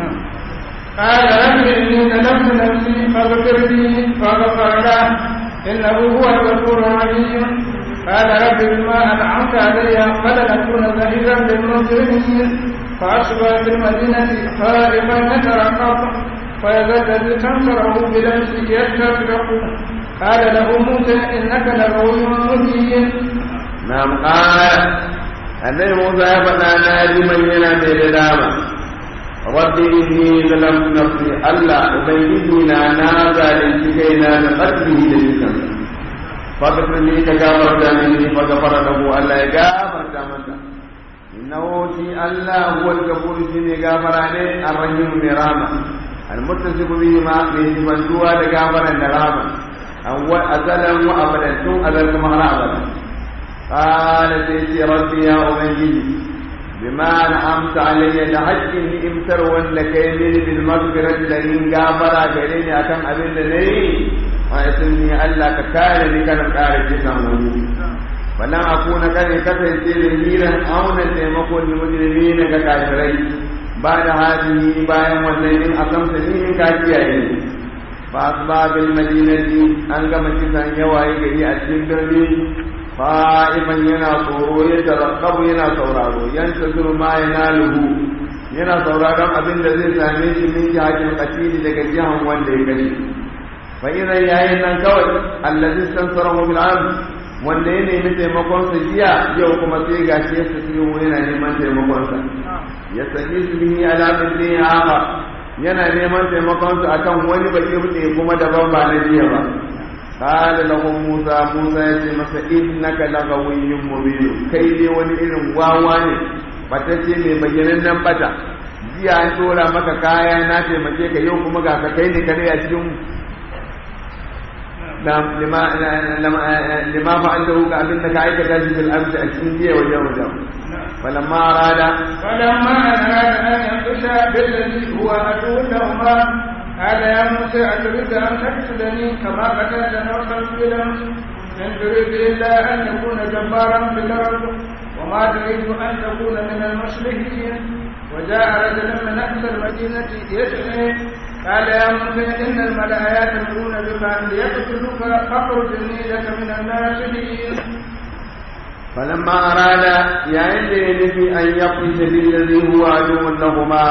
قال رب إني ظلمت نفسي فاغفر لي فغفر له إنه هو الغفور الرحيم قال رب بما أنعمت علي فلن أكون ظهيرا للمجرمين فأصبح في المدينة خائفا يترقب فإذا الذي تنصره بلمسه يستفرق قال له موسى إنك لغوي مبين نعم قال النبي موسى فلا نادي من ينام لدامه رب إني ظلمت نفسي ألا أبيدنا نازا لكينا لقتله لجسم فاغفر لي كغفرت مني فغفر له ألا يغفر منه إنه شيء الله هو الغفور شيء غفر عليه الرحيم برحمة المتصف به ما به من سوى لغفر الرحمة أول أزلا وأبدا ثم أزل كما أبدا قال سيدي ربي يا أبيدي بما أنعمت علي لحق امتر ولكيني بالمغفرة لئن غافر غيرني أكم أبن لني ويسمي ألا ككارني كان كارك ساموني فلن أكون كان كسيتي لهيرا أو نتيمكو المجرمين ككافرين بعد هذه بايا والليل أقمتني من كاكيين فأصبح بالمدينة أنقم كسان يواي كي أتشكرني fa'iman yana tsoro ya tarakkabu yana sauraro yanta ma yana luhu yana sauraron abin da zai same shi min jihajin katili daga jihan wanda ya gani fa idan yayin nan kawai allazi sansarahu bil amr wanda ya nemi taimakon sa jiya yau kuma sai gashi ya tafi yana neman taimakon sa ya sani bihi ala bidin akhar yana neman taimakon sa akan wani baki ne kuma daban ba na jiya ba قال له موسى موسى يتي masa innaka lagawiyyun mubin kai ne wani irin wawa ne batacce ne bayyanan nan bata jiya an dora maka kaya na taimake ka yau kuma ga ka kai ne kare a cikin lima lima fa'altahu ka abin da ka aikata shi bil amsi a cikin jiya wajen wajen falamma arada falamma arada an yaqsha billadhi huwa aduwwuhuma قال يا موسى أتريد أن تقتلني كما قتلت نفسا بالأمس إن تريد إلا أن تكون جبارا في الأرض وما تريد أن تكون من المصلحين وجاء رجل من أقصى المدينة يسعى قال يا موسى إن الملأ يأتمرون بك ليقتلوك فاخرج إني لك من الناصحين فلما أراد يعني في أن يقتل بالذي هو عدو لهما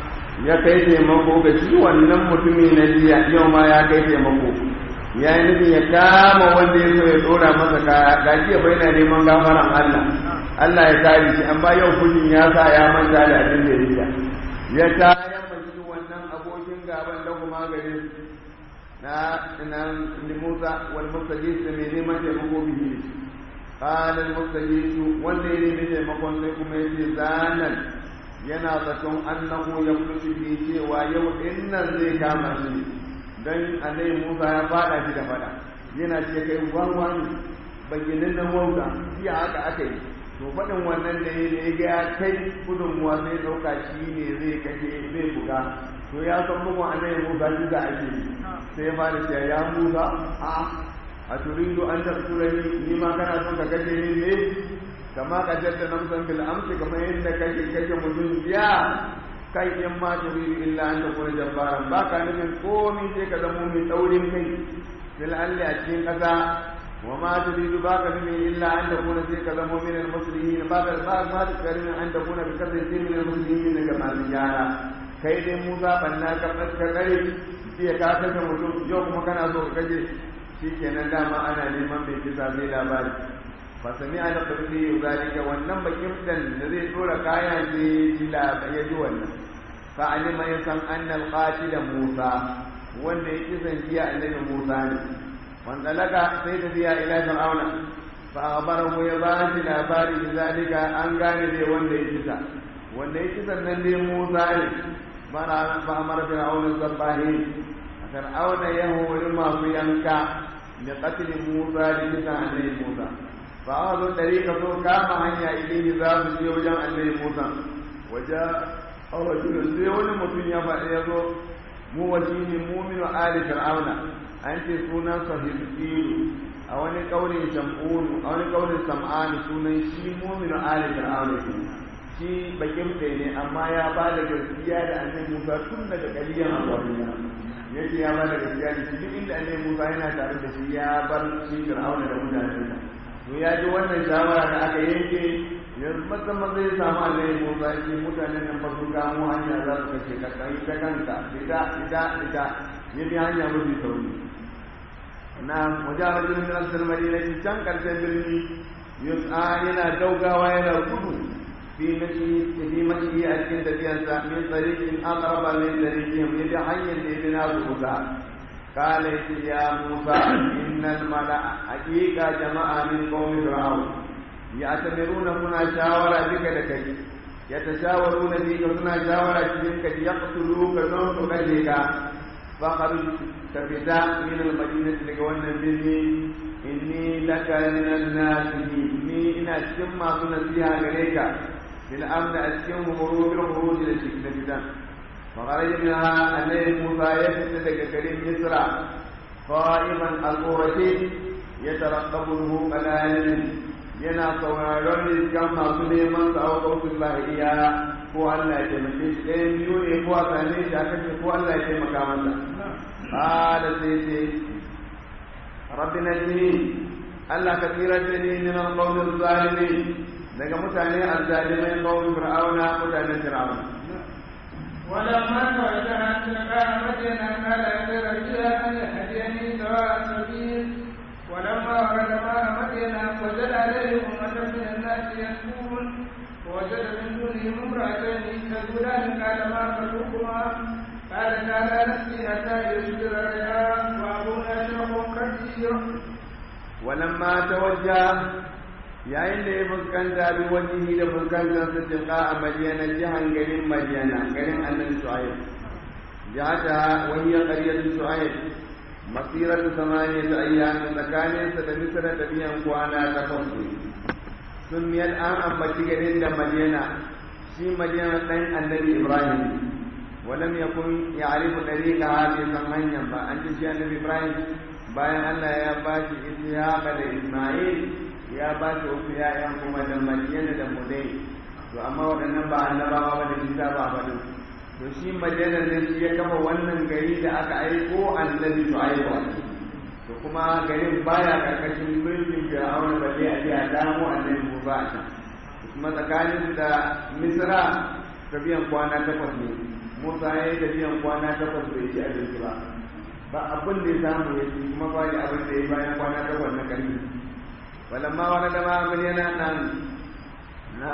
ya kai taimako ga shi wannan mutumi na jiya yau ma ya kai taimako ya yi nufin ya kama wanda ya so ya dora masa kaya ga jiya bai na neman gafaran Allah Allah ya kare shi amma yau kujin ya sa ya manta da abin da ya ya ta yamma shi wannan abokin gaban da kuma gare su na nan limusa wal mustajis da mai neman taimako bihi qala al mustajis wanda ya nemi taimakon sai kuma ya ce zanan yana zaton annahu ya kusa fi cewa yau din nan zai kama shi don annabi Musa ya fada shi da fada yana ce kai wawa ne bayyinin nan wauta iya haka aka yi to faɗin wannan da ya ga ya kai gudunmuwa sai ɗauka shi ne zai kashe zai buga to ya san muku annabi Musa shi da ake sai ya fara cewa ya Musa a a turidu an taqtulani ni ma kana son ka kashe ni ne kama ka jadda namsan bil amsi kamar yadda kake kake mutum biya kai in ma turidu illa an takuna jabbaran ba ka nufin komai sai ka zama mai taurin kai fil alli a cikin kasa wa ma turidu ba ka nufin illa an takuna sai ka zama min al muslimin ba ka ba ma turidu an takuna bi kadai sai min al muslimin daga masu yara kai dai Musa banna ka fatka kare sai ka kashe mutum yau kuma kana so ka kashe shikenan dama ana neman bai kisa sai labari fasami a da ƙarfi zalika wannan bakin dan da zai tsora kaya ne jila ya ji wannan fa alima ya san annal qatila Musa wanda ya kisan jiya annabi Musa ne wanda laka sai da biya ila fir'auna fa akhbarahu ya ba shi labari da zalika an gane dai wanda ya kisa wanda ya kisan nan dai Musa ne bara fa amara fir'auna zabahi fir'auna ya hori masu yanka da qatlin Musa da kisan annabi Musa fa azu dariqa so kama hanya ilimi za su je wajen annabi Musa waja awajin sai wani mutum ya faɗi ya zo mu wajini mu'minu ali fir'auna an ce sunan sahibiyu a wani kaulin sham'un a wani kaulin sam'an sunan shi mu'minu ali fir'auna shi bakin kai ne amma ya ba da gaskiya da annabi Musa tun daga kaliyan abuwa yace ya ba da gaskiya da shi duk inda annabi Musa yana tare da shi ya bar shi fir'auna da mutanensa to ya ji wannan shawara da aka yanke yanzu musamman zai samu annabi Musa shi mutanen nan ba su gamo hanya za su kashe ka kai ta kanka ida ida ida ya bi hanya mafi sauri na mujarrajin min al madina can karshen birni yus'a yana daugawa yana gudu fi mashi fi mashi a cikin tafiyarsa min tariqin aqraba min tariqihim yadda hanyar da ya na zuwa قال يا موسى إن الملأ حقيقة جماعة من قوم فرعون يعتبرون كنا شاورا بك لكي يتشاورون بك كنا شاورا بك يقتلوك نوت كذلك فخرج تفتا من المدينة لكوانا مني إني لك من الناس إني إن أشم كنا فيها غريك في الأمن أشم خروج الخروج لشكل فخرج منها النبي موسى يفتح كريم مصر قائما القرشي يترقبه قلائل ينا صورون كما سليمان او قوس الله اياه هو الله يتمكيش اين يوني هو ثاني شاكش هو الله يتمكى منا قال سيدي رب نجني الله كثيرا جني من القوم الظالمين daga mutane azzalimai qawmi fir'auna mutanen fir'auna ولما توجه تلقاء مدينة قال إذا رجاء أن يهديني بهم امرأتين تذودان قال ما خطبكما قالتا لا نسقي حتى يصدر الرعاء وأبونا شيخ كبير. ولما توجه yayin da ya fuskanta bi wajihi da fuskantar sa tilqa a madiyana jihan garin madiyana garin annabi shu'aib jihata wa hiya qaryatu shu'aib masiratu samaniyati ayyam tsakanin sa da misra da biyan kwana takwas sun miyal an ambaci garin da madiyana shi madiyana dan annabi ibrahim ولم يكن يعرف طريق هذه الثمانية فأنت شيء النبي إبراهيم bayan Allah ya bashi Ishaqa da Isma'il ya bashi wasu ƴaƴan kuma da Madiyana da Mudai to amma waɗannan ba annabawa ba da Isa ba ba to shi Madiyana ne shi ya kafa wannan gari da aka aiko annabi Shu'aib to kuma garin baya karkashin mulkin Fir'auna balle a jiya damu annabi Musa kuma tsakanin da Misra tafiyan kwana takwas ne Musa ya yi tafiyan kwana takwas bai ci abinci ba ba abin da ya samu ya ci kuma ba da abin da ya bayan kwana takwas na karfi walamma wani da ma abin yana nan na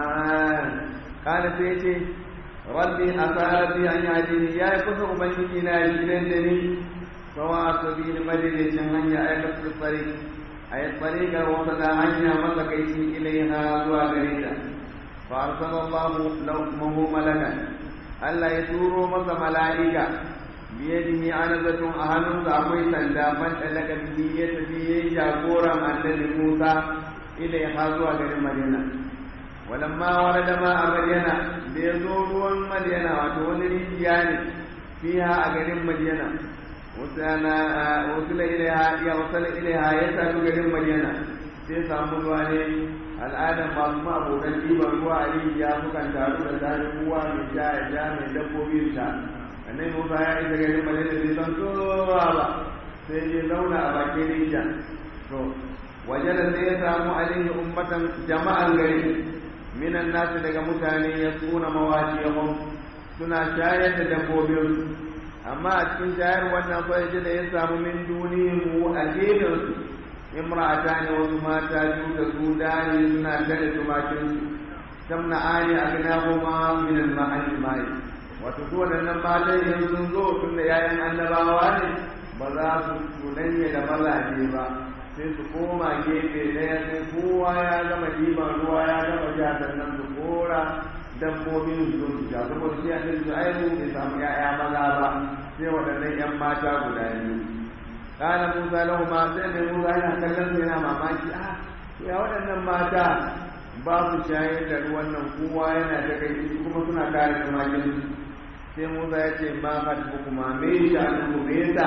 kana sai ce rabbi asarabi an yaji ya yi kusa ubangiji na shirin da ni sawa asabi ni madaidaicin hanya a yakasar tsari a yi tsari ga wata da hanya matsakaici ilaiha zuwa gare ta fa arsalallahu lahu malakan Allah ya turo masa mala'ika biyadihi anazatun a hannunsa akwai sanda man talaka bihi ya tafi ya jagoran annabi Musa ilai ha zuwa garin Madina walamma warada ma a Madina da ya zo ruwan Madina wato wani rijiya ne fiha a garin Madina wasana wasila ilaiha ya wasala ilaiha ya sadu garin Madina sai samu ruwa ne al'adar masu abokan ɗiban ruwa a rijiya sukan taru da zafi ruwa mai sha ya sha mai dabbobi sha annai Musa ya isa garin Madina bai san kowa ba sai ya zauna a bakin rijiya to waje da sai ya samu alaihi ummatan jama'an gari minan nasu daga mutane ya suna mawashiyahum suna shayar da dabbobin amma a cikin shayar wannan sai da ya samu min dunihimu a gefen imra'ata ne wasu mata biyu da su dani suna tare tumakin tamna ani a gina goma min al-ma'ani mai wato su waɗannan matan yanzu sun zo tun da yayan annabawa ne ba za su tunanye da mazaje ba sai su koma gefe ɗaya sai kowa ya gama ɗiban ruwa ya gama ja sannan su kora dabbobin su su ja saboda shi a cikin aihu bai samu ya'ya maza ba sai waɗannan yan mata guda biyu kana Musa lahu ma sai ne Musa yana kallon su yana mamaki ah ya waɗannan mata ba su shayar da ruwan nan kowa yana ta kai kuma suna kare tumakin sai Musa ya ce ma fatu kuma me sha'anin ku me yasa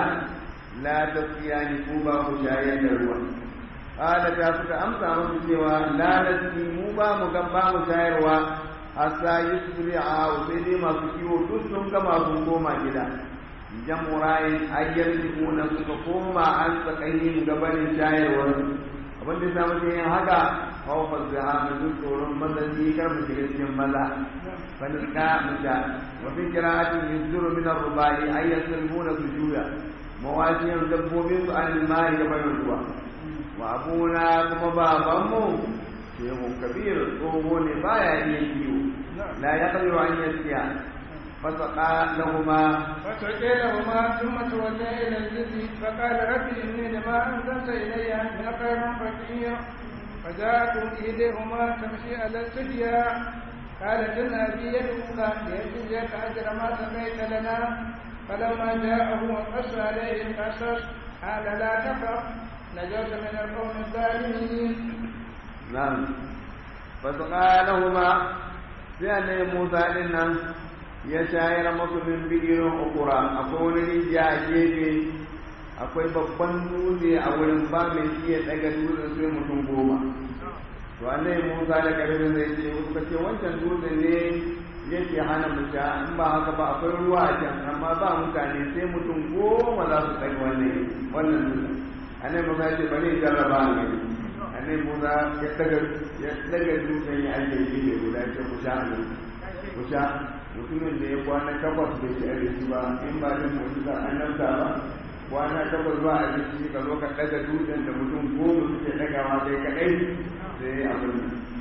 la tasiyani ku ba ku shayar da ruwan kada ta suka amsa musu cewa la nasi mu ba mu ga ba mu shayarwa hasa yusri'a sai dai masu kiwo duk sun gama sun koma gida jamurayin ayyar jikuna suka koma an tsakanin gabanin shayarwar abin da samu ce yin haka haufar da hannun duk tsoron mazanci kar mu shiga cikin maza faniska musha wafin kira'atin yin zuru minar rubari ayyar sulmuna su juya mawasiyar dabbobin su an limari gabanin ruwa wa abuna kuma babanmu shehu kabir tsoho ne baya iya kiwo la ya kabewa an yasiya فسقى لهما فسقى لهما ثم تولى إلى الجزء فقال رب إني لما أنزلت إلي من خير فقير فجاءتهم إليهما تمشي على السجياء قالت إن أبي يدعوك ليجزيك أجر ما سقيت لنا فلما جاءه وقص عليه القصص قال لا تخف نجوت من القوم الظالمين. نعم فسقى لهما سأل موسى لنا ya shayar masu min bidiyon ukura akwai wani rijiya a gefe akwai babban dutse a wurin ba mai iya daga dutsen sai mutum goma to annai Musa da karfin zai ce suka ce wancan dutse ne yake hana mu sha in ba haka ba akwai ruwa a can amma ba mutane sai mutum goma za su tsaye wannan wannan dutse annai Musa ya ce bari in jarraba ne annai Musa ya daga ya daga dutsen ya ake yi da guda ce ku sha ne ku sha mutumin da ya kwana takwas bai ci abinci ba in ba da mu'jiza annabta ba kwana takwas ba abinci ka zo ka daga dutsen da mutum goma suke dagawa sai kadai sai abin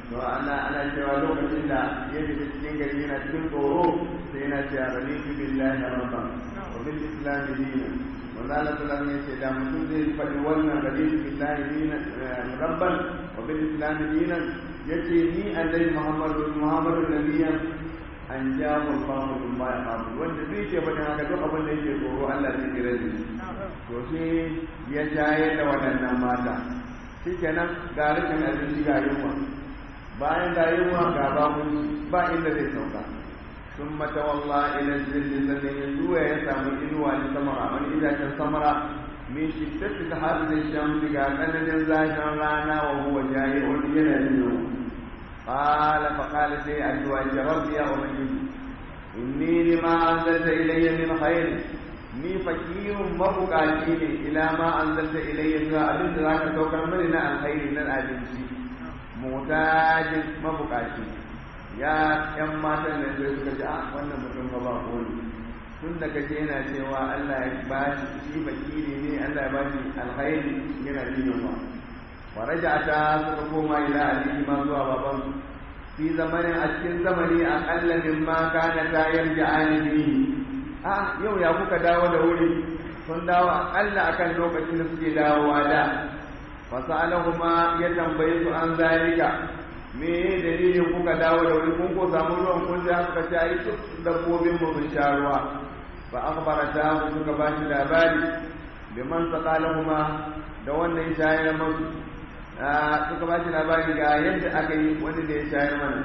to ana ana cewa lokacin da ya fita cikin gari yana cikin tsoro sai yana cewa raditu billahi rabban wa bil islam dinan wanda Allah sallallahu alaihi wasallam da mutum zai faɗi wannan raditu billahi dinan rabban wa bil islam dinan yace ni annabi Muhammadu Muhammadu nabiyyan an jawo Allahu bima yaqulu wanda zai ce faɗin haka duk abin da yake tsoro Allah zai kira shi to sai ya jaye da waɗannan mata shikenan ga rikin abinci ga yunwa bayan da yunwa ga babu ba inda zai sauka sun mata walla ila zilli sannan ya zuwa ya samu inuwa da samara wani itacen samara min shiddati da har da shamsi ga tsananin zafin rana wa huwa jaye wani yana yin yunwa qala fa qala sai addu'a ya rabbi ya ubangiji inni lima anzalta ilayya min khair ni fakirun mabukaci ne ila ma anzalta ilayya zuwa abin da zaka saukar mani na alkhairi na abinci mutajin mabukaci ya yan matan nan sai suka ce a wannan mutum ba ba ko ne tun da kaje yana cewa Allah ya bashi shi fakiri ne Allah ya bashi alkhairi yana jin ba farajata suka koma ila alihi ma zuwa baban fi zamanin a cikin zamani aqalla mimma kana ta yarja'ani bihi a yau ya kuka dawo da wuri sun dawo akalla akan lokacin da suke dawowa da fasalahuma ya tambaye su an zalika me dalilin kuka dawo da wuri kun ko samu ruwan kun ji haka ce ai duk dabbobin mu sun sha ruwa fa akhbarata suka ba shi labari biman saqalahuma da wannan shayar musu suka ba shi labari ga yadda aka yi wani da ya shayar mana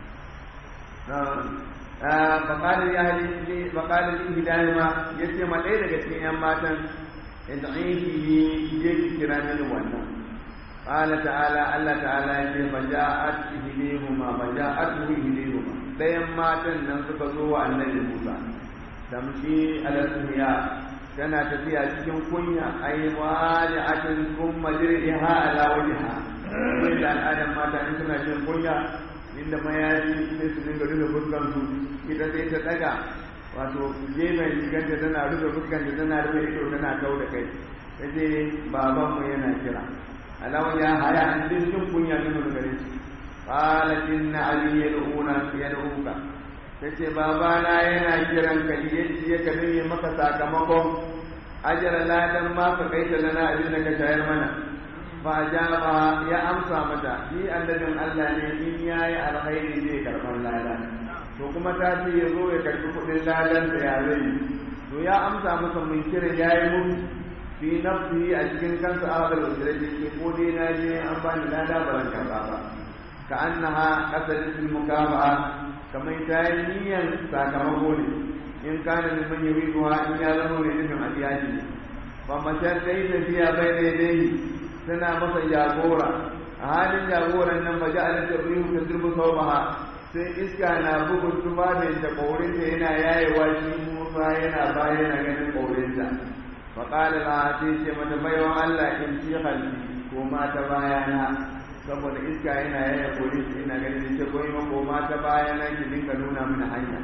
فقال لأهل فقال لإهداهما يسمى ليلة كثير أماتا ادعيه يجيك كرامل وانا قال تعالى الله تعالى فجاءت إهديهما فجاءته إهديهما ليماتا ننسك زوى النبي موسى تمشي على السهياء كان تفيها cikin kunya ay wali'atin thumma jir'iha ala wajha illa al'adam mata in suna cikin kunya inda mayaji sai su dinga rufe fuskan su ita sai ta daga wato gefen rigar da tana rufe fuskan da tana rufe ido tana kau da kai yace baban mu yana kira alawa ya haya an cikin kunya ne mu gare shi qalat inna ali yad'una yad'uka tace baba na yana kiran ka yace ya kabe maka sakamakon ajra ladan ma ka kai ta lana abin da ka shayar mana fa jaba ya amsa mata shi annabin Allah ne in yayi alkhairi zai karban lada to kuma ta ce yazo ya karbi kudin ladan da ya zai to ya amsa masa mun kira yayi mun fi nafsi a cikin kansa abal ujrati ke ko dai na je an bani lada baran karba ba ka annaha qasadatul mukafa'a kamar ta yi niyyar sakamako ne in kana da man yi ruwa in ya zama ne nufin aliyaji ba mashar dai tafiya bai daidai tana masa jagora a halin jagoran nan ba ja'ala tabrihu ta zurbu saubaha sai iska na bugun tufafin ta kaurin ta yana yayewa shi musa yana baya yana ganin kaurin ta fa qala la sai ce mata bayan Allah in ci halbi ko ma ta bayana saboda iska yana yaya kori shi ina ganin ce koyi ma ko ma ta baya nan ki dinka nuna mana hanya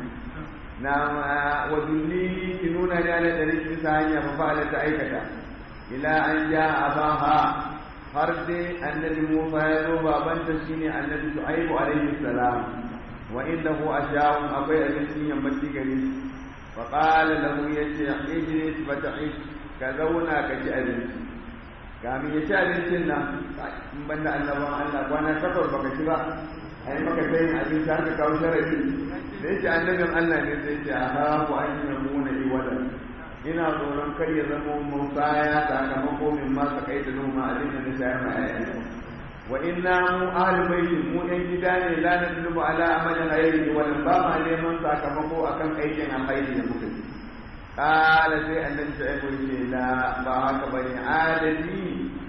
na wa dulli ki nuna da ala da rikin ta hanya fa fa'ala ta aikata ila an ja abaha har dai annabi Musa ya zo babanta shine annabi Shu'aibu alaihi salam wa innahu asha'un abai abincin yammaci gare shi fa qala lahu yace ijlis fata'ish ka zauna ka ci abinci kamin ya ci abincin nan in banda annaban Allah kwana takwas baka ci ba ai maka sai abinci har ka kawo sharadi da yake annabin Allah ne sai ce aha wa an yamuna iwadan ina tsoron kar ya zama Musa ya sakamako min ma ka kai da noma abin da shayar ma ayyana wa inna mu ahli baiti mu ɗan gida ne la nadlubu ala amalin hayri wa ba ma neman sakamako akan aikin alkhairi da muka yi qala sai annabi Shu'aibu ce la ba haka bane adati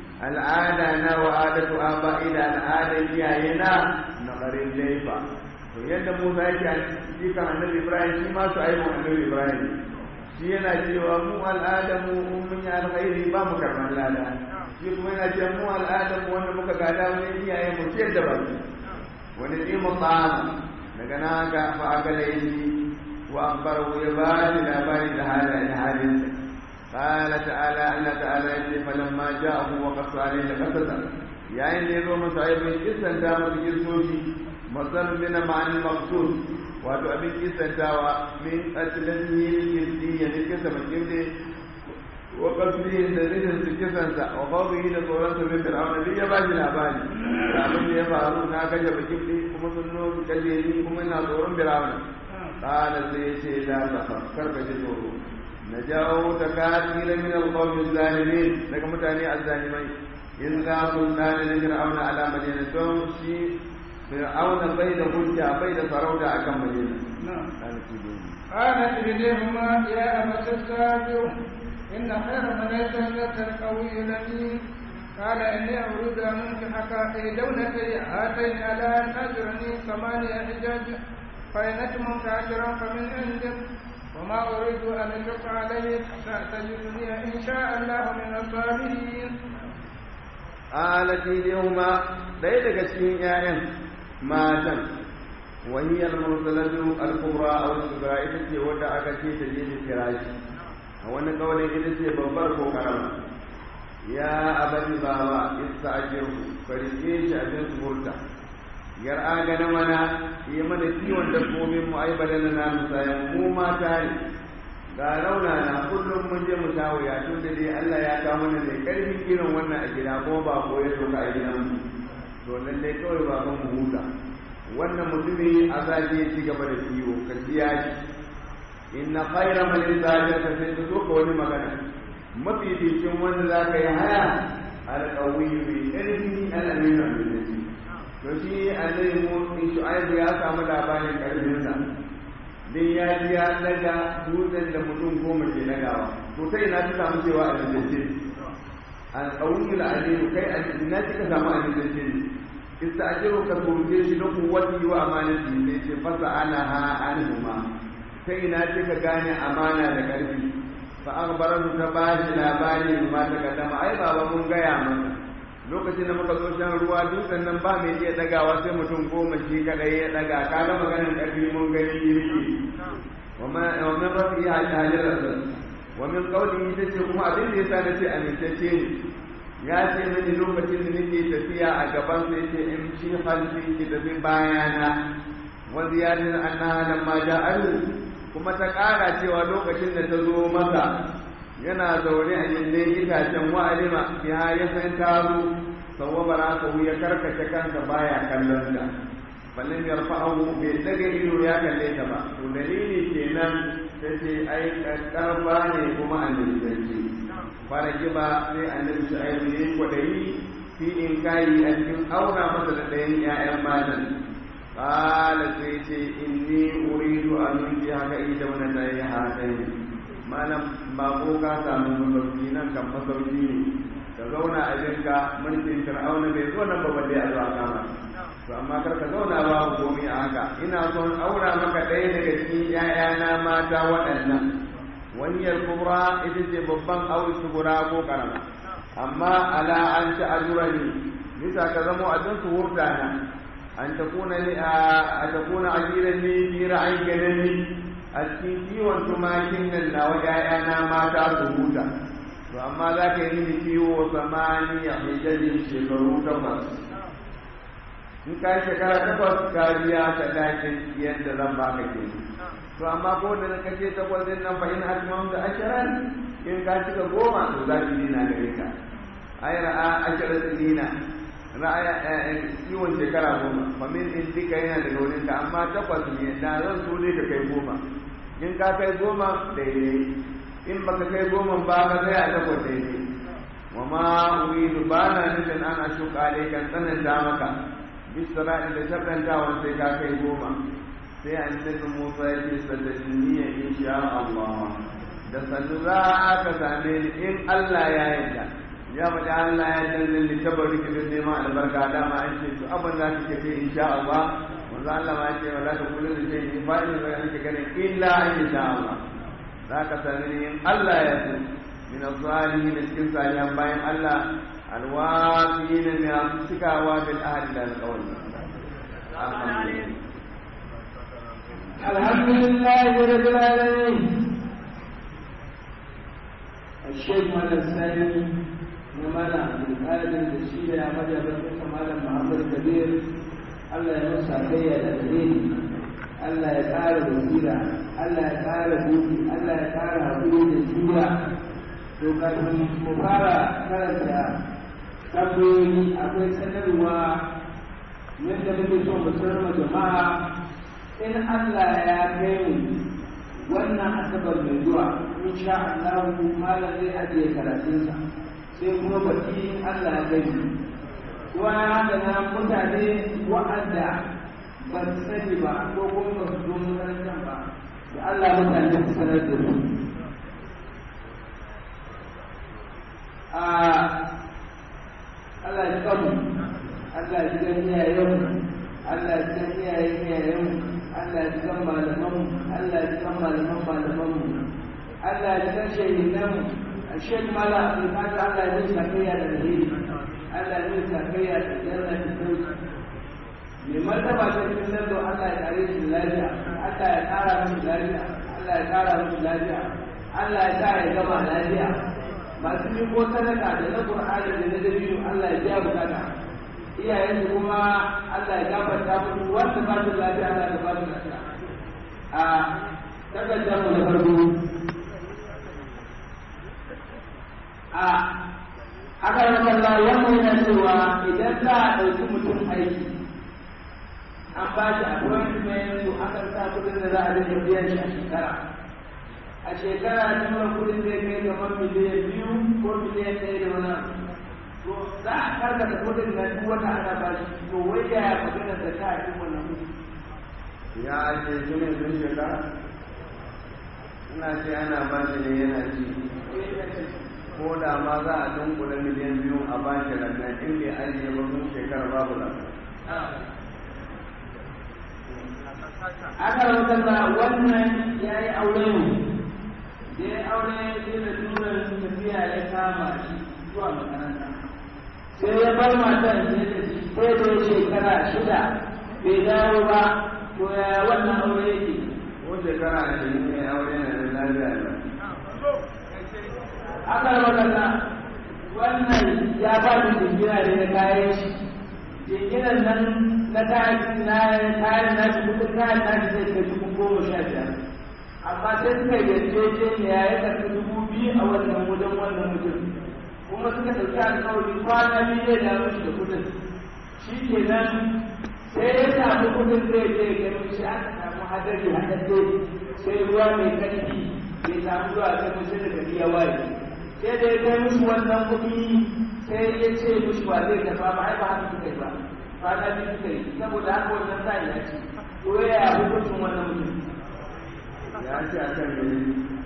al'ada na wa adatu aba'ina al'ada iyayena na qarin laifa to yadda Musa yake cikin annabi Ibrahim shi ma su aibu annabi Ibrahim shi yana cewa mu al'ada mu mun yi alkhairi ba mu karban lada shi kuma yana cewa mu al'ada mu wanda muka gada wani iyaye mu ciyar da baki wani tsimu tsama daga nan haka fa aka laifi wa akbaru ya ba shi labari da halayen halinsa قال تعالى الله تعالى فلما جاءه وقص عليه قصصا yayin da ya zo masa ai bai kisanta masa kisoshi masalun min ma'anin maqsud wato abin kisantawa min atlatihi kirdiya ne kisa makirde wa qasdihi da ridin su kisansa wa qawlihi da tsoron sa bin fir'auna duk ya bashi labari abin da ya faru na kaje bakirde kuma sun no kaje ni kuma ina tsoron fir'auna qala sai ce la takhaf karka ji tsoro najawu takatira min al-qawmi az-zalimin daga mutane az-zalimai in za kun dana da fir'auna ala madina don shi fir'auna bai da hujja bai da sarauta akan madina قالت إليهما يا أبت السابع إن خير من يتملك القوي الأمين قال إني أريد أن أنكحك إحدونتي هاتين على أن أجرني ثمانية حجاج فإن أتممت أجرا فمن عندك وما أريد أن أشق عليك ستجدني إن شاء الله من الصالحين. قالت إليهما ليلك الشيء يا ماتا وهي المرسلة الكبرى أو الصغرى إذا ودع كثير تجيب الفراش وأن قولي إذا ببرك وكرم يا أبت بابا استأجره فريقيش أبن سبولتا يرى غنمنا يمن كيوان دفومين مؤيبدنا مسايا موما تاري قالوا لنا كل من جه مساويا tun da dai Allah ya kawo mana ne karfin irin wannan a gida ko ba ko ya doka a gidan mu to lalle kawai ba kan mu huta wannan mutumi a zaje ya ci gaba da kiwo ka biya shi inna khayra man zaja ka sai to ko wani magana mafi cikin wanda zaka yi haya alqawi bi ilmi al-amin al-aziz to shi annabi mu in shu'aib ya samu labarin karfin sa din ya ji ya daga dutsen da mutum goma ke dagawa to sai na ta samu cewa a cikin alqawi al-aziz kai a cikin na kika samu a cikin ista'jiru ka turje shi da kuwati wa amanati ne ce fasa ana ha anhuma sai ina ce ka gane amana da karfi fa akhbaratu ta bashi labari ma ta kaddama ai baba mun gaya maka lokacin da muka zo shan ruwa dutsen nan ba mai iya dagawa sai mutum goma shi kadai ya daga kaga maganar karfi mun gani yake wa ma wa min rafi'a tahajjara wa min qawlihi tace kuma abin da yasa nace amintacce ne ya ce mini lokacin da nake tafiya a gaban sai ce in shi halfi ki tafi bayana wa ziyadin annaha lamma ja'alu kuma ta ƙara cewa lokacin da ta zo masa yana zaune a gindin itacen wa'alima ya ya san taro sawabara ka ya karkace kanka baya kallon ta balin yarfa'u bai daga ido ya kalle ta ba to dalili kenan sai ai karba ne kuma annabi faraki ba sai annabi shu'aibu yayi kwadayi fi in kai a cikin aura masa da ɗayan ƴaƴan matan qala sai ce inni uridu an yi haka ida wannan da ya haɗai malam ba ko ka samu masauki nan kan masauki ne ka zauna a jinka mulkin fir'auna bai zo nan ba balle a zuwa kama to amma kar ka zauna ba komai a haka ina son aura maka ɗaya daga cikin ƴaƴana mata waɗannan wanyar kubra ita ce babban aure kubra ko karama amma ala an ta ajurani bisa ka zamo abin su hurta na an ta kuna ni a ta kuna ajiran ni bi ra'ayi ganani a cikin kiwon tumakin nan na wa ƴaƴana mata su huta to amma za ka yi ni kiwo samaniya hijjajin shekaru takwas in ka shekara takwas ka biya ta dakin yadda zan baka ke to amma ko da na kace takwas din nan fa in atmam da asharan in ka cika goma to za ki dina gare ka ay ra'a asharat dina ra'a kiwon shekara goma fa min in dika yana da wurin ka amma takwas ne da zan so ne ka kai goma in ka kai goma daidai in baka kai goma ba ka sai a takwas daidai wa ma uridu bana nufin ana shuka alaikan tsananta maka bisra'in da sharrantawan sai ka kai goma sai annabi Musa ya ce sadadiniya insha Allah da sanu za ka same ni in Allah ya yarda ya mace Allah ya yarda ni tabarruki da neman albarka dama an ce to abin da kake kai insha Allah manzo Allah ma ce wala ta kullu da shi ba ni ga kake gane illa insha Allah za ka same ni in Allah ya yarda min az-zalimin cikin salihan bayan Allah alwafina min amsikawa bil ahli da alqawl الحمد لله رب العالمين. الشيخ محمد الثاني na malam abdulkadir da shi da majalisar malam muhammad kabir. Allah ya musa kayya da dalili, Allah ya ƙara basira, Allah ya ƙara buɗi, Allah ya ƙara haƙuri da juriya. To kafin mu fara karanta tambayoyi akwai sanarwa yadda muke so mu sanar jama'a in Allah ya kai mu wannan asabar mai zuwa insha Allah malam zai ajiye karatunsa sai kuma baki Allah ya kai mu. Wani da na mutane wa'anda ba su sani ba ko kuma ba su zo makarantar ba da Allah mutane su sanar da su. Allah ya kamu, Allah ya kan iyayenmu, Allah ya kan iyayen iyayenmu, Allah ya kan malamanmu, Allah ya kan malaman malamanmu, Allah ya kan shahidanmu. Shek Mala Abdulkadir Allah ya zai sakayya da alheri, Allah ya zai sakayya da janna da sauki. Mai martaba ta cikin nan da Allah ya kare shi lafiya, Allah ya kara musu lafiya, Allah ya kara musu lafiya, Allah ya sa ya gama lafiya. Masu yi ko sadaka da na Qur'ani da na dabino Allah ya biya bukata. Iyayen su kuma Allah ya gafarta musu wanda ba su lafiya Allah ya ba su lafiya. A takardar mu na farko a aka yi Allah wannan yana cewa idan za a ɗauki mutum aiki an ba shi appointment to akan sa kudin da za a rage biyan shi a shekara. A shekara nuna kudin zai kai kamar miliyan biyu ko miliyan ɗaya da wani abu. To za a karkata kudin na duk wata ana ba shi to wai yaya maganar da ta yi wannan kudi. Ya ake shi ne sun shekara? Ina ce ana ba shi ne yana ci. Ko da ma za a dunkula miliyan biyu a ba shi rannan in bai ajiye ba sun shekara babu lafiya. Aka rubuta wannan ya yi aure ne. Da ya aure sai da turan tafiya ya kama shi zuwa makaranta. Sai ya bar matan sai da shi sai da shekara shida bai dawo ba to ya wannan aure yake. Ko shekara ashirin ne aure na da lafiya ne. Aka rubuta wannan ya ba da jingira da ya kayan shi. Jingiran nan na kayan na kayan na shi kudin kayan na shi zai kai dubu goma sha biyar. Amma sai suka yarjeje ne ya yi karfi dubu biyu a wannan wajen wannan mutum kuma suka ɗauki alƙawari kwana biyu zai damu shi da kudin shi ke nan sai ya samu kudin zai je gani shi aka samu hadari haɗaɗɗe sai ruwa mai ƙarfi bai samu zuwa sai musu da gari ya waye sai da ya kai musu wannan kuɗi sai ya ce musu ba zai tafa ba ai ba haka suka yi ba kwana biyu suka yi saboda haka wannan sa ya ce ko ya yi hukuncin wannan mutum. Ya ce a kan yi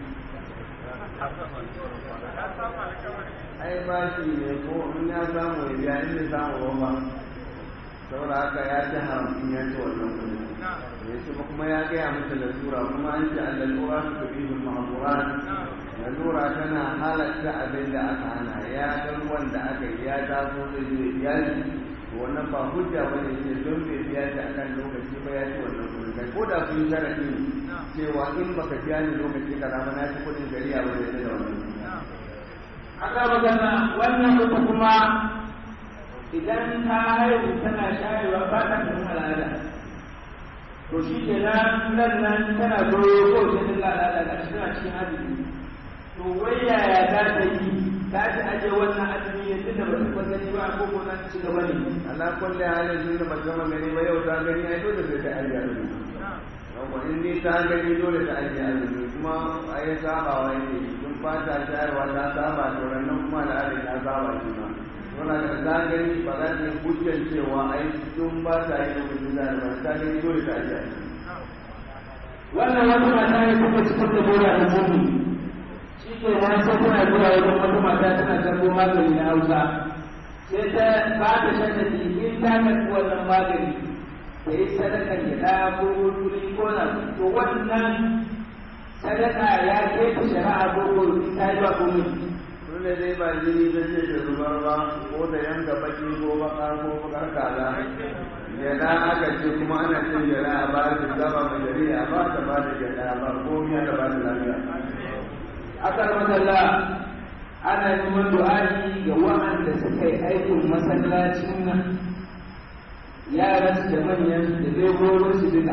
ai ba shi ne ko in ya samu ya biya in bai samu ba saboda haka ya ci haram in ya ci wannan kudi ya ce ba kuma ya gaya mata lalura kuma an ce allura su tafi bin mahamuran lalura tana halatta abin da aka hana ya ga ruwan da aka yi ya taso da zai biya shi wannan ba hujja ba ne ce don bai biya shi a kan lokaci ba ya ci wannan kudi kai ko da sun sharaɗi cewa in baka biya ni lokaci ka zama na ci kudin shari'a ba zai da wannan. Aka magana wannan uku kuma idan ta haihu tana shayarwa ba ta kan al'ada. To shi ke nan nan nan tana goyo ko ta dinga al'ada ga shi tana cikin azumi. To wai yaya za ta yi za ta aje wannan azumi ne tunda ba ta gani ba ko ko za ta ci gaba ne. Allah kulli halin tunda ba ta gani ba yau ta gani ai dole sai ta aje azumi. Yawwa in dai ta gani dole ta aje azumi kuma ai sabawa yake tun ba ta shayarwa ta saba to nan kuma al'ada ta saba shi ma. Wannan da ta gani ba za ta yi hujjar cewa ai tun ba ta yi lokacin da ba ta gani dole ta aje azumi. Wannan wata mata ne kuma cikin da bora da mummi. Shi ke nan sai tana zuwa wajen wata mata tana karɓo magani na Hausa. Sai ta ba ta shaddadi in ta karɓi wannan magani da yi sadaka gida ko wuri ko na to wannan sadaka ya ke ta shari'a ko ko ta yi ba komai. Dole dai ba jini da ce da zubar ba ko da yanka baki ko baka ko bakar kaza. Gyaɗa aka ce kuma ana cin gyaɗa a ba da zaba mai gari a ba ta ba da gyaɗa ba ko miya da ba da lafiya. Aka ramadalla ana neman du'a'i ga waɗanda suka yi aikin masallacin nan yaran su da manyan da leburorin su duka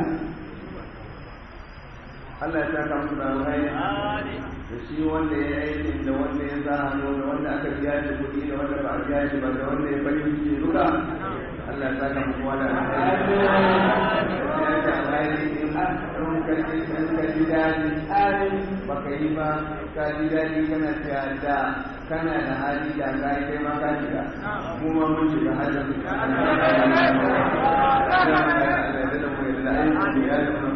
Allah ya saka musu da alkhairi da shi wanda ya aikin da wanda ya sa hannu da wanda aka biya shi kuɗi da wanda ba a biya shi ba da wanda ya bari shi duka Allah ya saka musu da alkhairi ya ta alkhairi in an kaji in ka ji daɗi amin baka yi ba ka ji daɗi kana cewa da kana da hali da ka yi kai ma ka shiga mu ma mun shiga halin Allah ya da mu da aiki ya